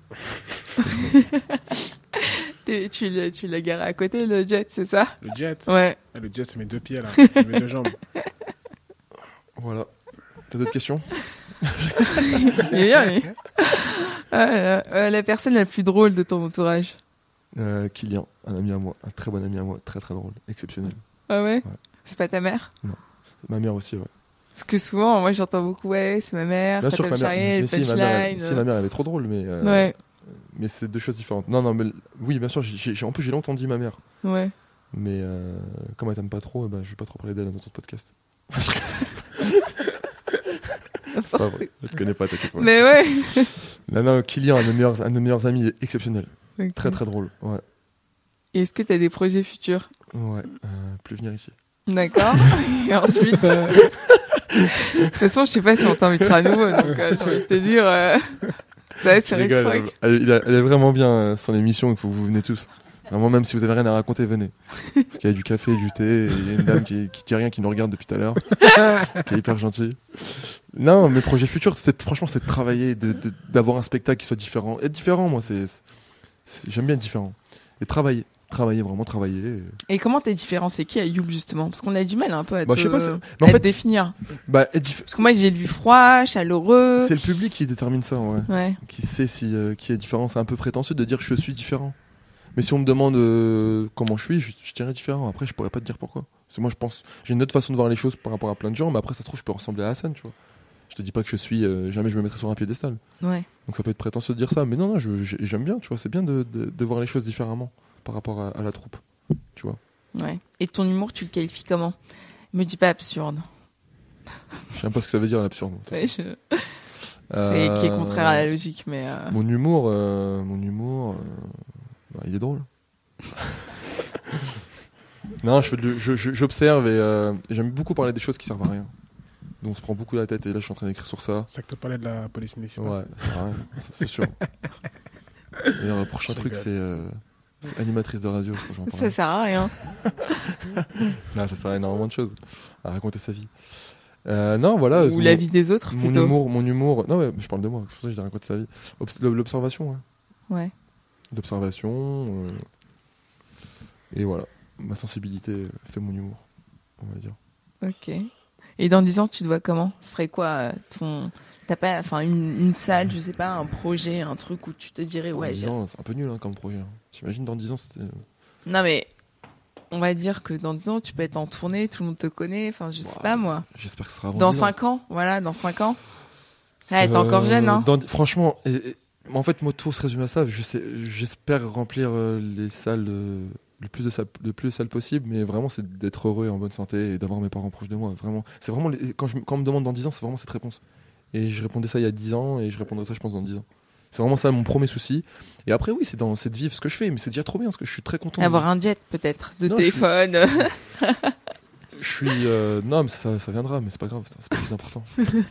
Speaker 1: T'es- Tu l'as tu l'as garé à côté, le jet, c'est ça?
Speaker 2: Le jet,
Speaker 1: Ouais.
Speaker 2: Ah, le jet, c'est mes deux pieds là, c'est mes deux jambes.
Speaker 3: Voilà. T'as d'autres questions?
Speaker 1: Il est bien, lui. Ah, la, euh, la personne la plus drôle de ton entourage.
Speaker 3: euh, Kylian, un ami à moi, un très bon ami à moi, très très drôle, exceptionnel.
Speaker 1: Ah ouais,
Speaker 3: Ouais.
Speaker 1: C'est pas ta mère?
Speaker 3: Ma mère aussi, ouais.
Speaker 1: Parce que souvent, moi, j'entends beaucoup, ouais, c'est ma mère,
Speaker 3: Bien sûr que
Speaker 1: Fatal
Speaker 3: ma mère,
Speaker 1: Charrier,
Speaker 3: mais si, ma mère,
Speaker 1: punchline.
Speaker 3: elle, si, ma mère, elle est trop drôle, mais, euh,
Speaker 1: Ouais,
Speaker 3: mais c'est deux choses différentes. Non, non, mais oui, bien sûr, j'ai, j'ai- en plus j'ai longtemps dit ma mère,
Speaker 1: ouais.
Speaker 3: mais euh, comme elle t'aime pas trop, eh ben, je vais pas trop parler d'elle dans notre podcast. C'est pas vrai, elle te connaît pas, t'inquiète. Ouais.
Speaker 1: Mais ouais.
Speaker 3: Non, non, Kylian, un de mes meilleurs, un de mes meilleurs amis, exceptionnel,
Speaker 1: Ok.
Speaker 3: très très drôle. Ouais,
Speaker 1: Et est-ce que t'as des projets futurs?
Speaker 3: ouais, euh, plus venir ici.
Speaker 1: D'accord. Et ensuite, de toute façon, je sais pas si on t'invitera à nouveau, donc euh, j'ai envie de te dire, euh... ça, c'est
Speaker 3: Je rigole,
Speaker 1: réciproque.
Speaker 3: elle, elle, elle est vraiment bien euh, son émission, il faut que vous venez tous. Vraiment, même si vous avez rien à raconter, venez. Parce qu'il y a du café, du thé, et il y a une dame qui, qui dit rien, qui nous regarde depuis tout à l'heure, qui est hyper gentille. Non, mes projets futurs, c'est franchement, c'est de travailler, de, de- d'avoir un spectacle qui soit différent. Être différent, moi, c'est, c'est- j'aime bien être différent. Et travailler, travailler, vraiment travailler. et-
Speaker 1: Et comment t'es différent? C'est qui Ayoub, justement? Parce qu'on a du mal un peu à
Speaker 3: Bah,
Speaker 1: te,
Speaker 3: je sais pas, c'est-
Speaker 1: à
Speaker 3: mais en
Speaker 1: te
Speaker 3: fait-
Speaker 1: définir.
Speaker 3: Bah, être dif-
Speaker 1: Parce que moi, j'ai lu froid, chaleureux.
Speaker 3: c'est le public qui détermine ça, ouais.
Speaker 1: Ouais.
Speaker 3: Qui sait si, euh, qui est différent. C'est un peu prétentieux de dire je suis différent. Mais si on me demande euh, comment je suis, je, je dirais différent. Après, je pourrais pas te dire pourquoi. Parce que moi, je pense, j'ai une autre façon de voir les choses par rapport à plein de gens, mais après, ça se trouve, je peux ressembler à Hassan, tu vois. Je te dis pas que je suis, euh, jamais je me mettrai sur un piédestal.
Speaker 1: Ouais.
Speaker 3: Donc ça peut être prétentieux de dire ça, mais non, non, je- je- j'aime bien, tu vois. C'est bien de, de, de voir les choses différemment par rapport à, à la troupe, tu vois.
Speaker 1: Ouais. Et ton humour, tu le qualifies comment? Me dis pas absurde.
Speaker 3: Je sais même pas ce que ça veut dire l'absurde. de toute
Speaker 1: Ouais,
Speaker 3: façon.
Speaker 1: je... C'est qui est
Speaker 3: Euh,
Speaker 1: contraire à la logique, mais. euh,
Speaker 3: Mon humour, euh, mon humour, euh, bah, il est drôle. Non, je fais de- je- je- j'observe et euh, j'aime beaucoup parler des choses qui servent à rien. Donc on se prend beaucoup la tête et là je suis en train d'écrire sur ça.
Speaker 2: C'est ça que tu parlais de la police municipale.
Speaker 3: Ouais, ça sert à rien, ça, c'est sûr. D'ailleurs, le prochain
Speaker 2: Je
Speaker 3: truc
Speaker 2: rigole.
Speaker 3: c'est, euh, c'est animatrice de radio, je crois que j'en
Speaker 1: Ça
Speaker 3: parle.
Speaker 1: sert à rien.
Speaker 3: Non, ça sert à énormément de choses, à raconter sa vie. Euh, non, voilà.
Speaker 1: Ou
Speaker 3: mon-
Speaker 1: la vie des autres,
Speaker 3: Mon
Speaker 1: plutôt.
Speaker 3: humour, mon humour. Non, ouais, je parle de moi. C'est pour ça que je dis raconter sa vie. Obs- L'observation, ouais.
Speaker 1: Ouais.
Speaker 3: D'observation. euh, Et voilà. Ma sensibilité fait mon humour, on va dire.
Speaker 1: Ok. Et dans dix ans, tu te vois comment? Ce serait quoi euh, ton. T'as pas. Enfin, une, une salle, je sais pas, un projet, un truc où tu te dirais,
Speaker 3: Dans
Speaker 1: ouais.
Speaker 3: dix
Speaker 1: j'ai-
Speaker 3: ans, c'est un peu nul hein, comme projet. hein. T'imagines dans dix ans, c'était.
Speaker 1: Non, mais. On va dire que dans dix ans, tu peux être en tournée, tout le monde te connaît. Enfin, je sais
Speaker 3: Ouah,
Speaker 1: pas, moi.
Speaker 3: J'espère que ce sera avant
Speaker 1: Dans
Speaker 3: dix ans.
Speaker 1: cinq ans, voilà, dans cinq ans. Ouais, t'es
Speaker 3: Euh,
Speaker 1: encore jeune, hein.
Speaker 3: dans- Franchement, et- et- en fait, moi, tout se résume à ça. Je sais, j'espère remplir euh, les salles, euh, le plus de salles, le plus de salles possible, mais vraiment, c'est d'être heureux et en bonne santé et d'avoir mes parents proches de moi. Vraiment, c'est vraiment les- quand, je, quand on me demande dans dix ans, c'est vraiment cette réponse. Et je répondais ça il y a dix ans et je répondrai ça, je pense, dans dix ans. C'est vraiment ça mon premier souci. Et après, oui, c'est dans c'est de vivre ce que je fais, mais c'est déjà trop bien parce que je suis très content. de-
Speaker 1: Avoir un jet, peut-être, de
Speaker 3: Non, je suis-
Speaker 1: téléphone.
Speaker 3: Je suis. euh, non, mais ça, ça viendra, mais c'est pas grave, c'est pas le plus important.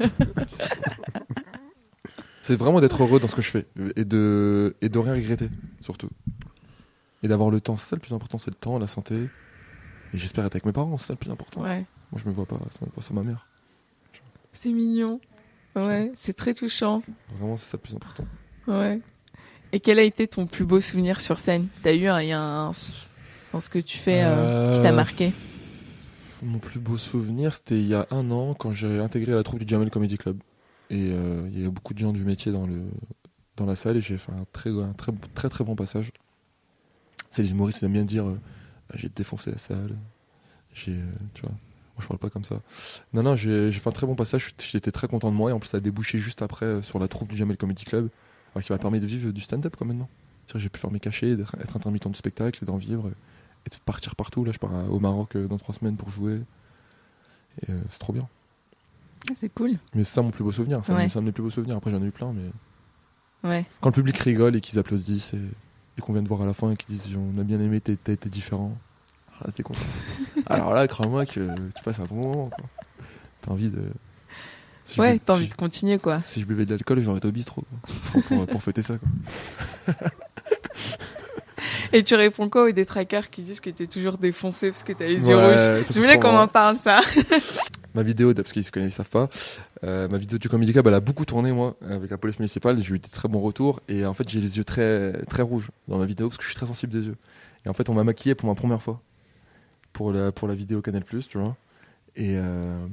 Speaker 3: C'est vraiment d'être heureux dans ce que je fais et de, et de rien regretter, surtout. Et d'avoir le temps, c'est ça le plus important, c'est le temps, la santé. Et j'espère être avec mes parents, c'est ça le plus important.
Speaker 1: Ouais.
Speaker 3: Moi, je me vois pas sans, sans ma mère.
Speaker 1: C'est mignon. Ouais, c'est très touchant.
Speaker 3: Vraiment, c'est ça le plus important.
Speaker 1: Ouais. Et quel a été ton plus beau souvenir sur scène? T'as eu un, il y a un dans ce que tu fais euh, qui t'a
Speaker 3: Euh,
Speaker 1: marqué?
Speaker 3: Mon plus beau souvenir, c'était il y a un an quand j'ai intégré la troupe du Jamel Comedy Club. Et euh, il y a beaucoup de gens du métier dans, le, dans la salle et j'ai fait un très, un très, très très bon passage. C'est les humoristes qui aiment bien dire euh, j'ai défoncé la salle. J'ai, euh, tu vois, moi je parle pas comme ça. Non, non, j'ai, j'ai fait un très bon passage. J'étais très content de moi et en plus ça a débouché juste après euh, sur la troupe du Jamel Comedy Club, alors qui m'a permis de vivre du stand-up comme maintenant. C'est-à-dire, j'ai pu faire mes cachets, d'être, être intermittent du spectacle et d'en vivre et, et de partir partout. Là, je pars à- au Maroc euh, dans trois semaines pour jouer. Et euh, c'est trop bien.
Speaker 1: Ah, c'est cool.
Speaker 3: Mais c'est ça mon plus beau souvenir. C'est
Speaker 1: Ouais.
Speaker 3: un, c'est un de mes plus beaux souvenirs. Après, j'en ai eu plein, mais
Speaker 1: Ouais.
Speaker 3: quand le public rigole et qu'ils applaudissent et, et qu'on vient de voir à la fin et qu'ils disent on a bien aimé, t'es, t'es, t'es différent. Ah, t'es content. Alors là, crois-moi que tu passes un bon moment. Quoi. T'as envie de. Si je
Speaker 1: Ouais,
Speaker 3: bu-
Speaker 1: t'as
Speaker 3: si
Speaker 1: envie
Speaker 3: je-
Speaker 1: de continuer, quoi.
Speaker 3: Si je buvais de l'alcool, j'aurais été au bistrot. Quoi. Pour, pour, pour fêter ça. Quoi.
Speaker 1: Et tu réponds quoi aux détraqueurs qui disent que t'es toujours défoncé parce que t'as les yeux
Speaker 3: Ouais,
Speaker 1: rouges?
Speaker 3: ça,
Speaker 1: Je
Speaker 3: c'est
Speaker 1: voulais
Speaker 3: trop
Speaker 1: qu'on
Speaker 3: marrant.
Speaker 1: en parle, ça.
Speaker 3: Ma vidéo, parce qu'ils se connaissent, ils savent pas. Euh, ma vidéo du Comedy Club, elle a beaucoup tourné, moi, avec la police municipale. J'ai eu des très bons retours. Et en fait, j'ai les yeux très, très rouges dans ma vidéo parce que je suis très sensible des yeux. Et en fait, on m'a maquillé pour ma première fois. Pour la, pour la vidéo Canal+, tu vois. Et, euh,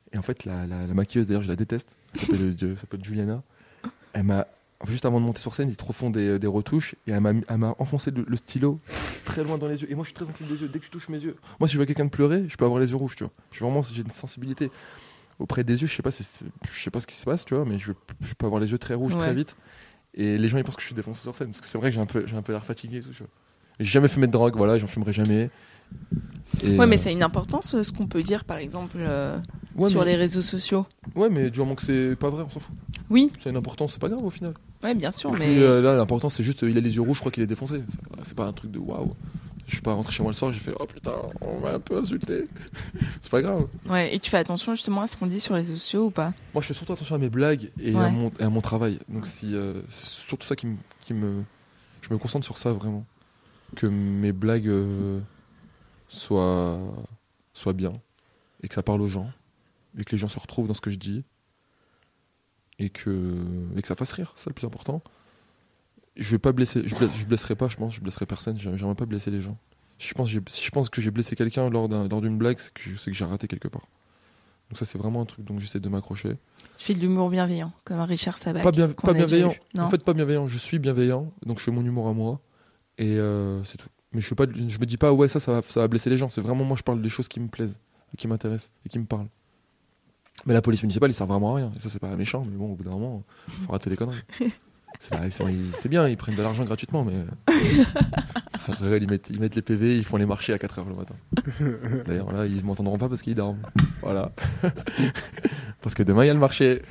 Speaker 3: Et en fait, la, la, la maquilleuse, d'ailleurs, je la déteste. Elle s'appelle, elle s'appelle Juliana. Elle m'a, juste avant de monter sur scène, ils te refont des, des retouches et elle m'a, elle m'a enfoncé le, le stylo très loin dans les yeux. Et moi, je suis très sensible des yeux. Dès que tu touches mes yeux, moi, si je vois quelqu'un de pleurer, je peux avoir les yeux rouges, tu vois. Je suis vraiment, j'ai une sensibilité auprès des yeux. Je sais pas, c'est, je sais pas ce qui se passe, tu vois, mais je, je peux avoir les yeux très rouges
Speaker 1: Ouais.
Speaker 3: très vite. Et les gens, ils pensent que je suis défoncé sur scène parce que c'est vrai que j'ai un peu, j'ai un peu l'air fatigué et tout, tu vois. Et j'ai jamais fumé de drogue, voilà, j'en fumerai jamais. Et,
Speaker 1: Ouais, mais
Speaker 3: euh,
Speaker 1: ça a une importance, euh, ce qu'on peut dire, par exemple, euh,
Speaker 3: ouais,
Speaker 1: sur
Speaker 3: mais,
Speaker 1: les réseaux sociaux.
Speaker 3: ouais, mais du moment que c'est pas vrai, on s'en fout.
Speaker 1: Oui,
Speaker 3: C'est une importance, c'est pas grave au final.
Speaker 1: ouais, bien sûr,
Speaker 3: Et
Speaker 1: mais
Speaker 3: puis, euh, là, l'important, c'est juste, euh, il a les yeux rouges, je crois qu'il est défoncé. C'est- C'est pas un truc de waouh. Je suis pas rentré chez moi le soir, j'ai fait oh putain, on m'a un peu insulté. C'est pas grave.
Speaker 1: ouais. Et tu fais attention justement à ce qu'on dit sur les réseaux sociaux ou pas?
Speaker 3: Moi, je fais surtout attention à mes blagues et,
Speaker 1: Ouais.
Speaker 3: à, mon, et à mon travail. Donc, si, euh, c'est surtout ça qui me, qui me. Je me concentre sur ça vraiment. Que mes blagues euh, soient, soient bien et que ça parle aux gens et que les gens se retrouvent dans ce que je dis et que, et que ça fasse rire. C'est ça le plus important. Je vais pas blesser, je, blesse, je blesserai pas, je pense, je blesserai personne. J'aimerais j'aimerais pas blesser les gens. Si je pense, j'ai- si je pense que j'ai blessé quelqu'un lors, d'un, lors d'une blague, c'est que, c'est que j'ai raté quelque part. Donc ça, c'est vraiment un truc dont j'essaie de m'accrocher.
Speaker 1: Tu fais de l'humour bienveillant, comme un Richard Sabac.
Speaker 3: Pas, bien,
Speaker 1: qu'on
Speaker 3: pas
Speaker 1: a déjà
Speaker 3: bienveillant.
Speaker 1: eu. Non.
Speaker 3: En fait, pas bienveillant. Je suis bienveillant, donc je fais mon humour à moi et euh, c'est tout. Mais je suis pas, je me dis pas ouais ça, ça va, ça va blesser les gens. C'est vraiment moi, je parle des choses qui me plaisent, et qui m'intéressent et qui me parlent. Mais la police municipale, ils servent vraiment à rien. Et ça, c'est pas méchant, mais bon, au bout d'un moment, faut arrêter les conneries. C'est, là, c'est, c'est bien, ils prennent de l'argent gratuitement, mais ils mettent, ils mettent les P V, ils font les marchés à quatre heures le matin. D'ailleurs, là, ils m'entendront pas parce qu'ils dorment. Voilà. Parce que demain, il y a le marché.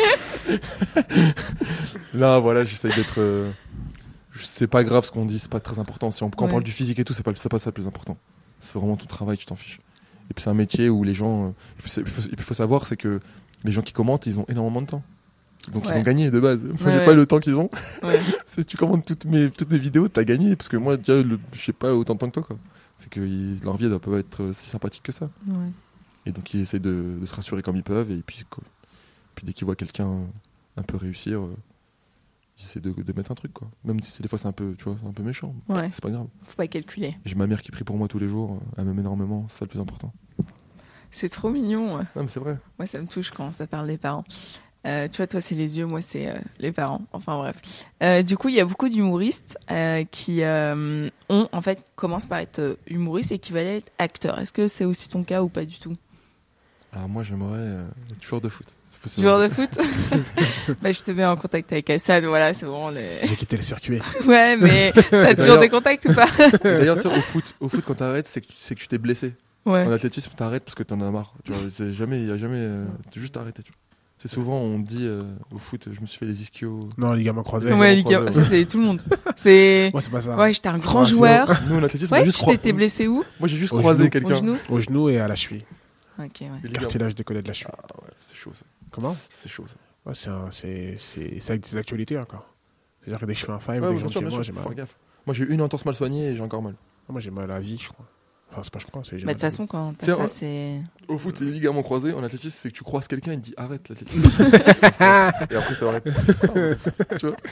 Speaker 3: Là, voilà, j'essaye d'être. Euh... C'est pas grave ce qu'on dit, c'est pas très important. Si on, quand
Speaker 1: Ouais.
Speaker 3: on parle du physique et tout, c'est pas, c'est pas ça le plus important. C'est vraiment ton travail, tu t'en fiches. Et puis c'est un métier où les gens. euh, Il faut, il faut- il faut savoir, c'est que les gens qui commentent, ils ont énormément de temps. Donc
Speaker 1: Ouais.
Speaker 3: ils ont gagné de base. Moi,
Speaker 1: Ouais,
Speaker 3: j'ai
Speaker 1: ouais.
Speaker 3: pas le temps qu'ils ont.
Speaker 1: Ouais.
Speaker 3: Si tu commandes toutes mes, toutes mes vidéos, t'as gagné. Parce que moi, déjà, le- je sais pas autant de temps que toi, quoi. C'est que ils- leur vie, elle doit pas être euh, si sympathique que ça.
Speaker 1: Ouais.
Speaker 3: Et donc ils essaient de, de se rassurer comme ils peuvent. Et puis, quoi. Puis dès qu'ils voient quelqu'un euh, un peu réussir, euh, ils essaient de, de mettre un truc, quoi. Même si c'est- des fois c'est un peu, tu vois, c'est un peu méchant.
Speaker 1: Ouais.
Speaker 3: C'est pas grave.
Speaker 1: Faut pas calculer.
Speaker 3: Et j'ai ma mère qui prie pour moi tous les jours. euh, Elle m'aime énormément. C'est ça le plus important.
Speaker 1: C'est trop mignon. ouais.
Speaker 3: Non, mais c'est vrai.
Speaker 1: Moi, ça me touche quand ça parle des parents. Euh, tu vois, toi, c'est les yeux, moi, c'est euh, les parents. Enfin, bref. Euh, du coup, il y a beaucoup d'humoristes euh, qui euh, ont, en fait, commencent par être euh, humoristes et qui veulent être acteurs. Est-ce que c'est aussi ton cas ou pas du tout?
Speaker 3: Alors moi, j'aimerais euh, être joueur de foot. C'est possible.
Speaker 1: Joueur de foot? Bah, je te mets en contact avec Hassan. Voilà, c'est vraiment les...
Speaker 2: J'ai quitté le circuit.
Speaker 1: Ouais, mais t'as toujours
Speaker 3: D'ailleurs-
Speaker 1: des contacts ou pas?
Speaker 3: D'ailleurs, tu sais, au foot, au foot, quand t'arrêtes, c'est que, tu- c'est que tu t'es blessé.
Speaker 1: Ouais.
Speaker 3: En athlétisme, t'arrêtes parce que t'en as marre. Tu vois, c'est jamais, il y a jamais, euh, t'es juste arrêté. Tu vois. C'est souvent, on dit euh, au foot, je me suis fait les ischios.
Speaker 2: Non, ligament croisé.
Speaker 3: Ouais.
Speaker 1: Ouais,
Speaker 3: les
Speaker 1: ligament-
Speaker 3: gars,
Speaker 1: ça, c'est tout le monde. C'est...
Speaker 2: Moi, c'est pas ça.
Speaker 1: Ouais, j'étais un grand
Speaker 2: Croisé.
Speaker 1: joueur.
Speaker 3: Nous, en athlétisme, on a
Speaker 1: Ouais,
Speaker 3: juste
Speaker 1: tu
Speaker 3: croi-
Speaker 1: t'étais blessé où?
Speaker 3: Moi, j'ai juste
Speaker 2: Au
Speaker 3: croisé
Speaker 2: genou.
Speaker 1: Au
Speaker 3: quelqu'un.
Speaker 1: genou?
Speaker 2: Au genou et à la cheville.
Speaker 1: Ok, ouais.
Speaker 3: Les ligaments.
Speaker 2: Cartilage décollé de la cheville.
Speaker 3: Ah ouais, c'est chaud ça.
Speaker 2: Comment
Speaker 3: C'est chaud ça.
Speaker 2: Ouais, c'est, un- c'est, c'est, c'est avec des actualités encore. C'est-à-dire que dès que je fais un five,
Speaker 3: Ouais,
Speaker 2: dès que
Speaker 3: bien
Speaker 2: j'en
Speaker 3: sûr,
Speaker 2: chez
Speaker 3: bien
Speaker 2: moi,
Speaker 3: sûr,
Speaker 2: j'ai
Speaker 3: faut
Speaker 2: mal.
Speaker 3: faire gaffe. Moi, j'ai eu une entorse mal soignée et j'ai encore mal.
Speaker 2: Moi, j'ai mal à la vie, je crois. Enfin, c'est pas je crois, c'est j'ai
Speaker 1: Bah, de
Speaker 2: mal
Speaker 1: toute
Speaker 2: à la
Speaker 1: façon, quand
Speaker 3: Tiens,
Speaker 1: t'as ça,
Speaker 3: ouais.
Speaker 1: c'est...
Speaker 3: Au foot, c'est les ligaments croisés. En athlétisme, c'est que tu croises quelqu'un et il te dit arrête l'athlétisme. Et après, ça arrête. Tu vois.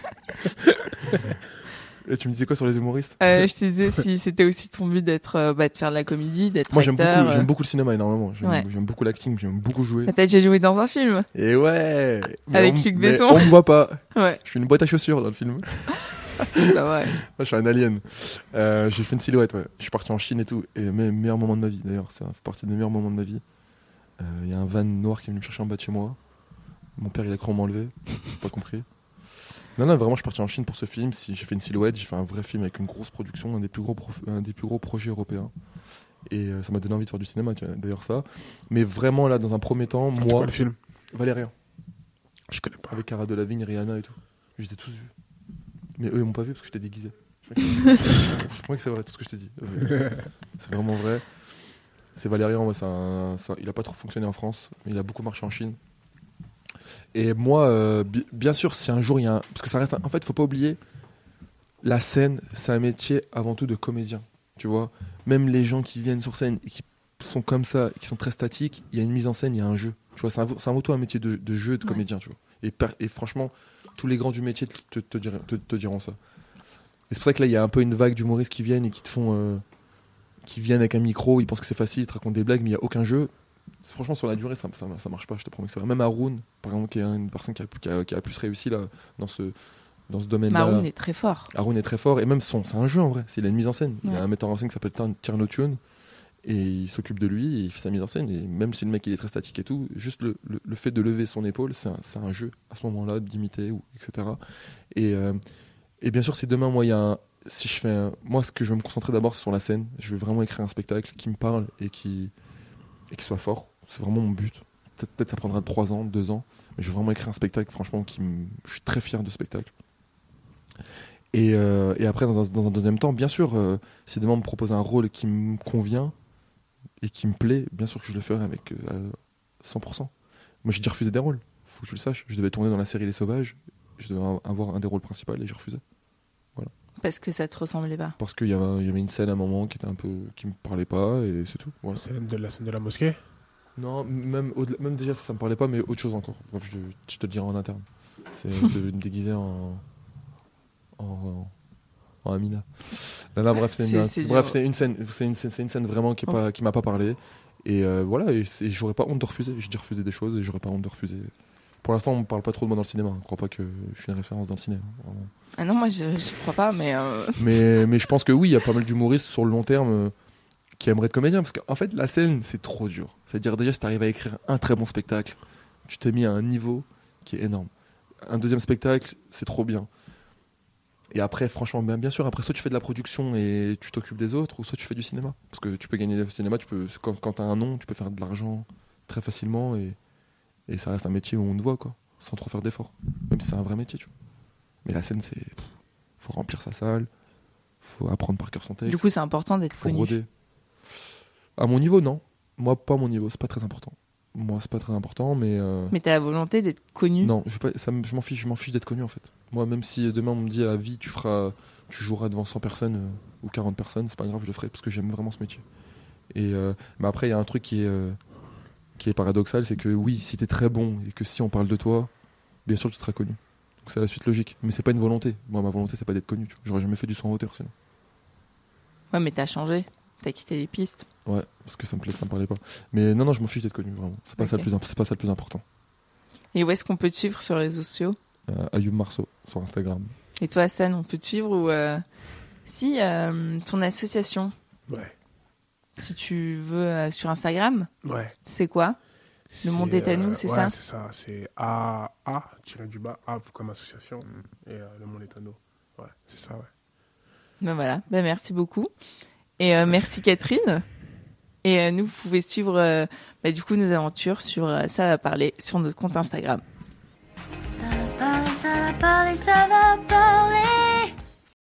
Speaker 3: Et tu me disais quoi sur les humoristes?
Speaker 1: Euh, je te disais si c'était aussi ton but d'être, euh, bah, de faire de la comédie, d'être
Speaker 3: Moi, j'aime
Speaker 1: acteur.
Speaker 3: beaucoup,
Speaker 1: euh.
Speaker 3: j'aime beaucoup le cinéma énormément. J'aime,
Speaker 1: Ouais.
Speaker 3: j'aime beaucoup l'acting, j'aime beaucoup jouer.
Speaker 1: Bah, t'as déjà joué dans un film?
Speaker 3: Et ouais. Mais
Speaker 1: Avec
Speaker 3: on-
Speaker 1: Luc
Speaker 3: mais
Speaker 1: Besson.
Speaker 3: On me voit pas.
Speaker 1: Ouais.
Speaker 3: Je suis une boîte à chaussures dans le film.
Speaker 1: Bah ouais.
Speaker 3: Moi, je suis un alien. Euh, j'ai fait une silhouette, ouais. Je suis parti en Chine et tout. Et mes meilleurs moments de ma vie, d'ailleurs. Ça fait partie des meilleurs moments de ma vie. Il y a un van noir qui est venu me chercher en bas de chez moi. Mon père, il a cru m'enlever. J'ai pas compris. Non, non, vraiment, je suis parti en Chine pour ce film. Si, j'ai fait une silhouette, j'ai fait un vrai film avec une grosse production, un des plus gros, prof- un des plus gros projets européens. Et euh, ça m'a donné envie de faire du cinéma, tu vois, d'ailleurs, ça. Mais vraiment, là, dans un premier temps,
Speaker 2: C'est quoi
Speaker 3: moi,
Speaker 2: le film?
Speaker 3: Valérian,
Speaker 2: Je connais pas.
Speaker 3: avec Cara Delevingne, Rihanna et tout. Je les ai tous vus. Mais eux, ils m'ont pas vu parce que j'étais déguisé. Je crois que c'est vrai, tout ce que je t'ai dit. Euh, C'est vraiment vrai. C'est Valérian, ouais, c'est un- c'est un- il a pas trop fonctionné en France, mais il a beaucoup marché en Chine. Et moi, euh, bi- bien sûr, si un jour il y a un... Parce que ça reste... un- En fait, faut pas oublier, la scène, c'est un métier avant tout de comédien, tu vois. Même les gens qui viennent sur scène et qui sont comme ça, qui sont très statiques, il y a une mise en scène, il y a un jeu. Tu vois, c'est avant c'est avant tout un métier de, de jeu, de
Speaker 1: Ouais.
Speaker 3: comédien, tu vois. Et, per- et franchement, tous les grands du métier te, te, te diront, te- te diront ça. Et c'est pour ça que là, il y a un peu une vague d'humoristes qui viennent et qui te font... euh, qui viennent avec un micro, ils pensent que c'est facile, ils te racontent des blagues, mais il n'y a aucun jeu. Franchement, sur la durée, ça, ça, ça marche pas, je te promets que c'est vrai. Même Haroun, par exemple, qui est une personne qui a, qui a, qui a le plus réussi là, dans ce, dans ce domaine-là.
Speaker 1: Haroun est très fort.
Speaker 3: Haroun est très fort, et même son, c'est un jeu en vrai, c'est, il a une mise en scène.
Speaker 1: Ouais.
Speaker 3: Il y a un metteur en scène qui s'appelle Tierno Tune, et il s'occupe de lui, et il fait sa mise en scène, et même si le mec il est très statique et tout, juste le, le, le fait de lever son épaule, c'est un, c'est un jeu à ce moment-là, d'imiter, ou, et cetera. Et, euh, et bien sûr, si demain, moi, il y a un. Si je fais un, moi, ce que je vais me concentrer d'abord, c'est sur la scène. Je veux vraiment écrire un spectacle qui me parle et qui, et qui soit fort. C'est vraiment mon but. Peut-être, peut-être ça prendra trois ans, deux ans, mais je veux vraiment écrire un spectacle, franchement, qui me... je suis très fier de ce spectacle. Et, euh, et après, dans un, dans un deuxième temps, bien sûr, euh, si demain on me propose un rôle qui me convient et qui me plaît, bien sûr que je le ferai avec euh, cent pour cent. Moi, j'ai déjà refusé des rôles, faut que tu le saches. Je devais tourner dans la série Les Sauvages, je devais avoir un des rôles principaux et j'ai refusé.
Speaker 1: Parce que ça te ressemblait pas.
Speaker 3: Parce qu'il y avait, il y avait une scène à un moment qui était un peu, qui me parlait pas et c'est tout. Voilà.
Speaker 2: C'est de la scène de la mosquée.
Speaker 3: Non, même, au-delà- même déjà ça, ça me parlait pas, mais autre chose encore. Bref, je, je te le dirai en interne. C'est de me déguiser en, en, en Amina. Non, non, bref, c'est une,
Speaker 1: C'est- c'est
Speaker 3: bref,
Speaker 1: dur.
Speaker 3: c'est une scène, c'est une, scène- c'est une scène vraiment qui, est pas, qui m'a pas parlé. Et euh, voilà, et, c'est- j'aurais pas honte de refuser. J'ai déjà refusé des choses et j'aurais pas honte de refuser. Pour l'instant, on me parle pas trop de moi dans le cinéma. Je crois pas que je suis une référence dans le cinéma. Vraiment.
Speaker 1: Ah non, moi je, je crois pas, mais. euh,
Speaker 3: mais, mais je pense que oui, il y a pas mal d'humoristes sur le long terme euh, qui aimeraient être comédiens. Parce qu'en fait, la scène, c'est trop dur. C'est-à-dire, déjà, si tu arrives à écrire un très bon spectacle, tu t'es mis à un niveau qui est énorme. Un deuxième spectacle, c'est trop bien. Et après, franchement, bien, bien sûr, après, soit tu fais de la production et tu t'occupes des autres, ou soit tu fais du cinéma. Parce que tu peux gagner au cinéma, tu peux, quand, quand tu as un nom, tu peux faire de l'argent très facilement. Et, et ça reste un métier où on te voit, quoi, sans trop faire d'efforts. Même si c'est un vrai métier, tu vois. Mais la scène, c'est. Faut remplir sa salle, faut apprendre par cœur son texte.
Speaker 1: Du coup, c'est important d'être
Speaker 3: faut
Speaker 1: connu.
Speaker 3: roder. À mon niveau, non. Moi, pas à mon niveau, c'est pas très important. Moi, c'est pas très important, mais. euh,
Speaker 1: Mais t'as la volonté d'être connu.
Speaker 3: Non, je, vais pas, ça, me- je m'en fiche, je m'en fiche d'être connu en fait. Moi, même si demain on me dit à vie, tu feras, tu joueras devant cent personnes euh, ou quarante personnes, c'est pas grave, je le ferai parce que j'aime vraiment ce métier. Et euh, mais après, il y a un truc qui est, euh, qui est paradoxal, c'est que oui, si t'es très bon et que si on parle de toi, bien sûr, tu seras connu. Donc c'est la suite logique. Mais c'est pas une volonté. Moi, ma volonté, c'est pas d'être connu. Tu vois. J'aurais jamais fait du son en hauteur sinon.
Speaker 1: Ouais, mais t'as changé. T'as quitté les pistes.
Speaker 3: Ouais, parce que ça me plaît, ça me parlait pas. Mais non, non, je m'en fiche d'être connu, vraiment. C'est pas, ça,
Speaker 1: Ok.
Speaker 3: le plus, imp- c'est pas ça le plus important.
Speaker 1: Et où est-ce qu'on peut te suivre sur les réseaux sociaux?
Speaker 3: Euh, Ayoub Marceau sur Instagram.
Speaker 1: Et toi, Hassan, on peut te suivre ou. euh, Si, euh, ton association,
Speaker 2: Ouais.
Speaker 1: si tu veux, euh, sur Instagram,
Speaker 2: Ouais.
Speaker 1: c'est quoi? Le monde est à nous, c'est
Speaker 2: ouais,
Speaker 1: ça
Speaker 2: c'est ça. C'est A, A, tiré du bas, A comme association, et euh, le monde est à nous. Ouais, c'est ça, ouais.
Speaker 1: Ben voilà, ben merci beaucoup. Et euh, merci Catherine. Et euh, nous, vous pouvez suivre euh, bah, du coup nos aventures sur euh, Ça va parler sur notre compte Instagram.
Speaker 4: Ça va parler, ça va parler, ça va parler.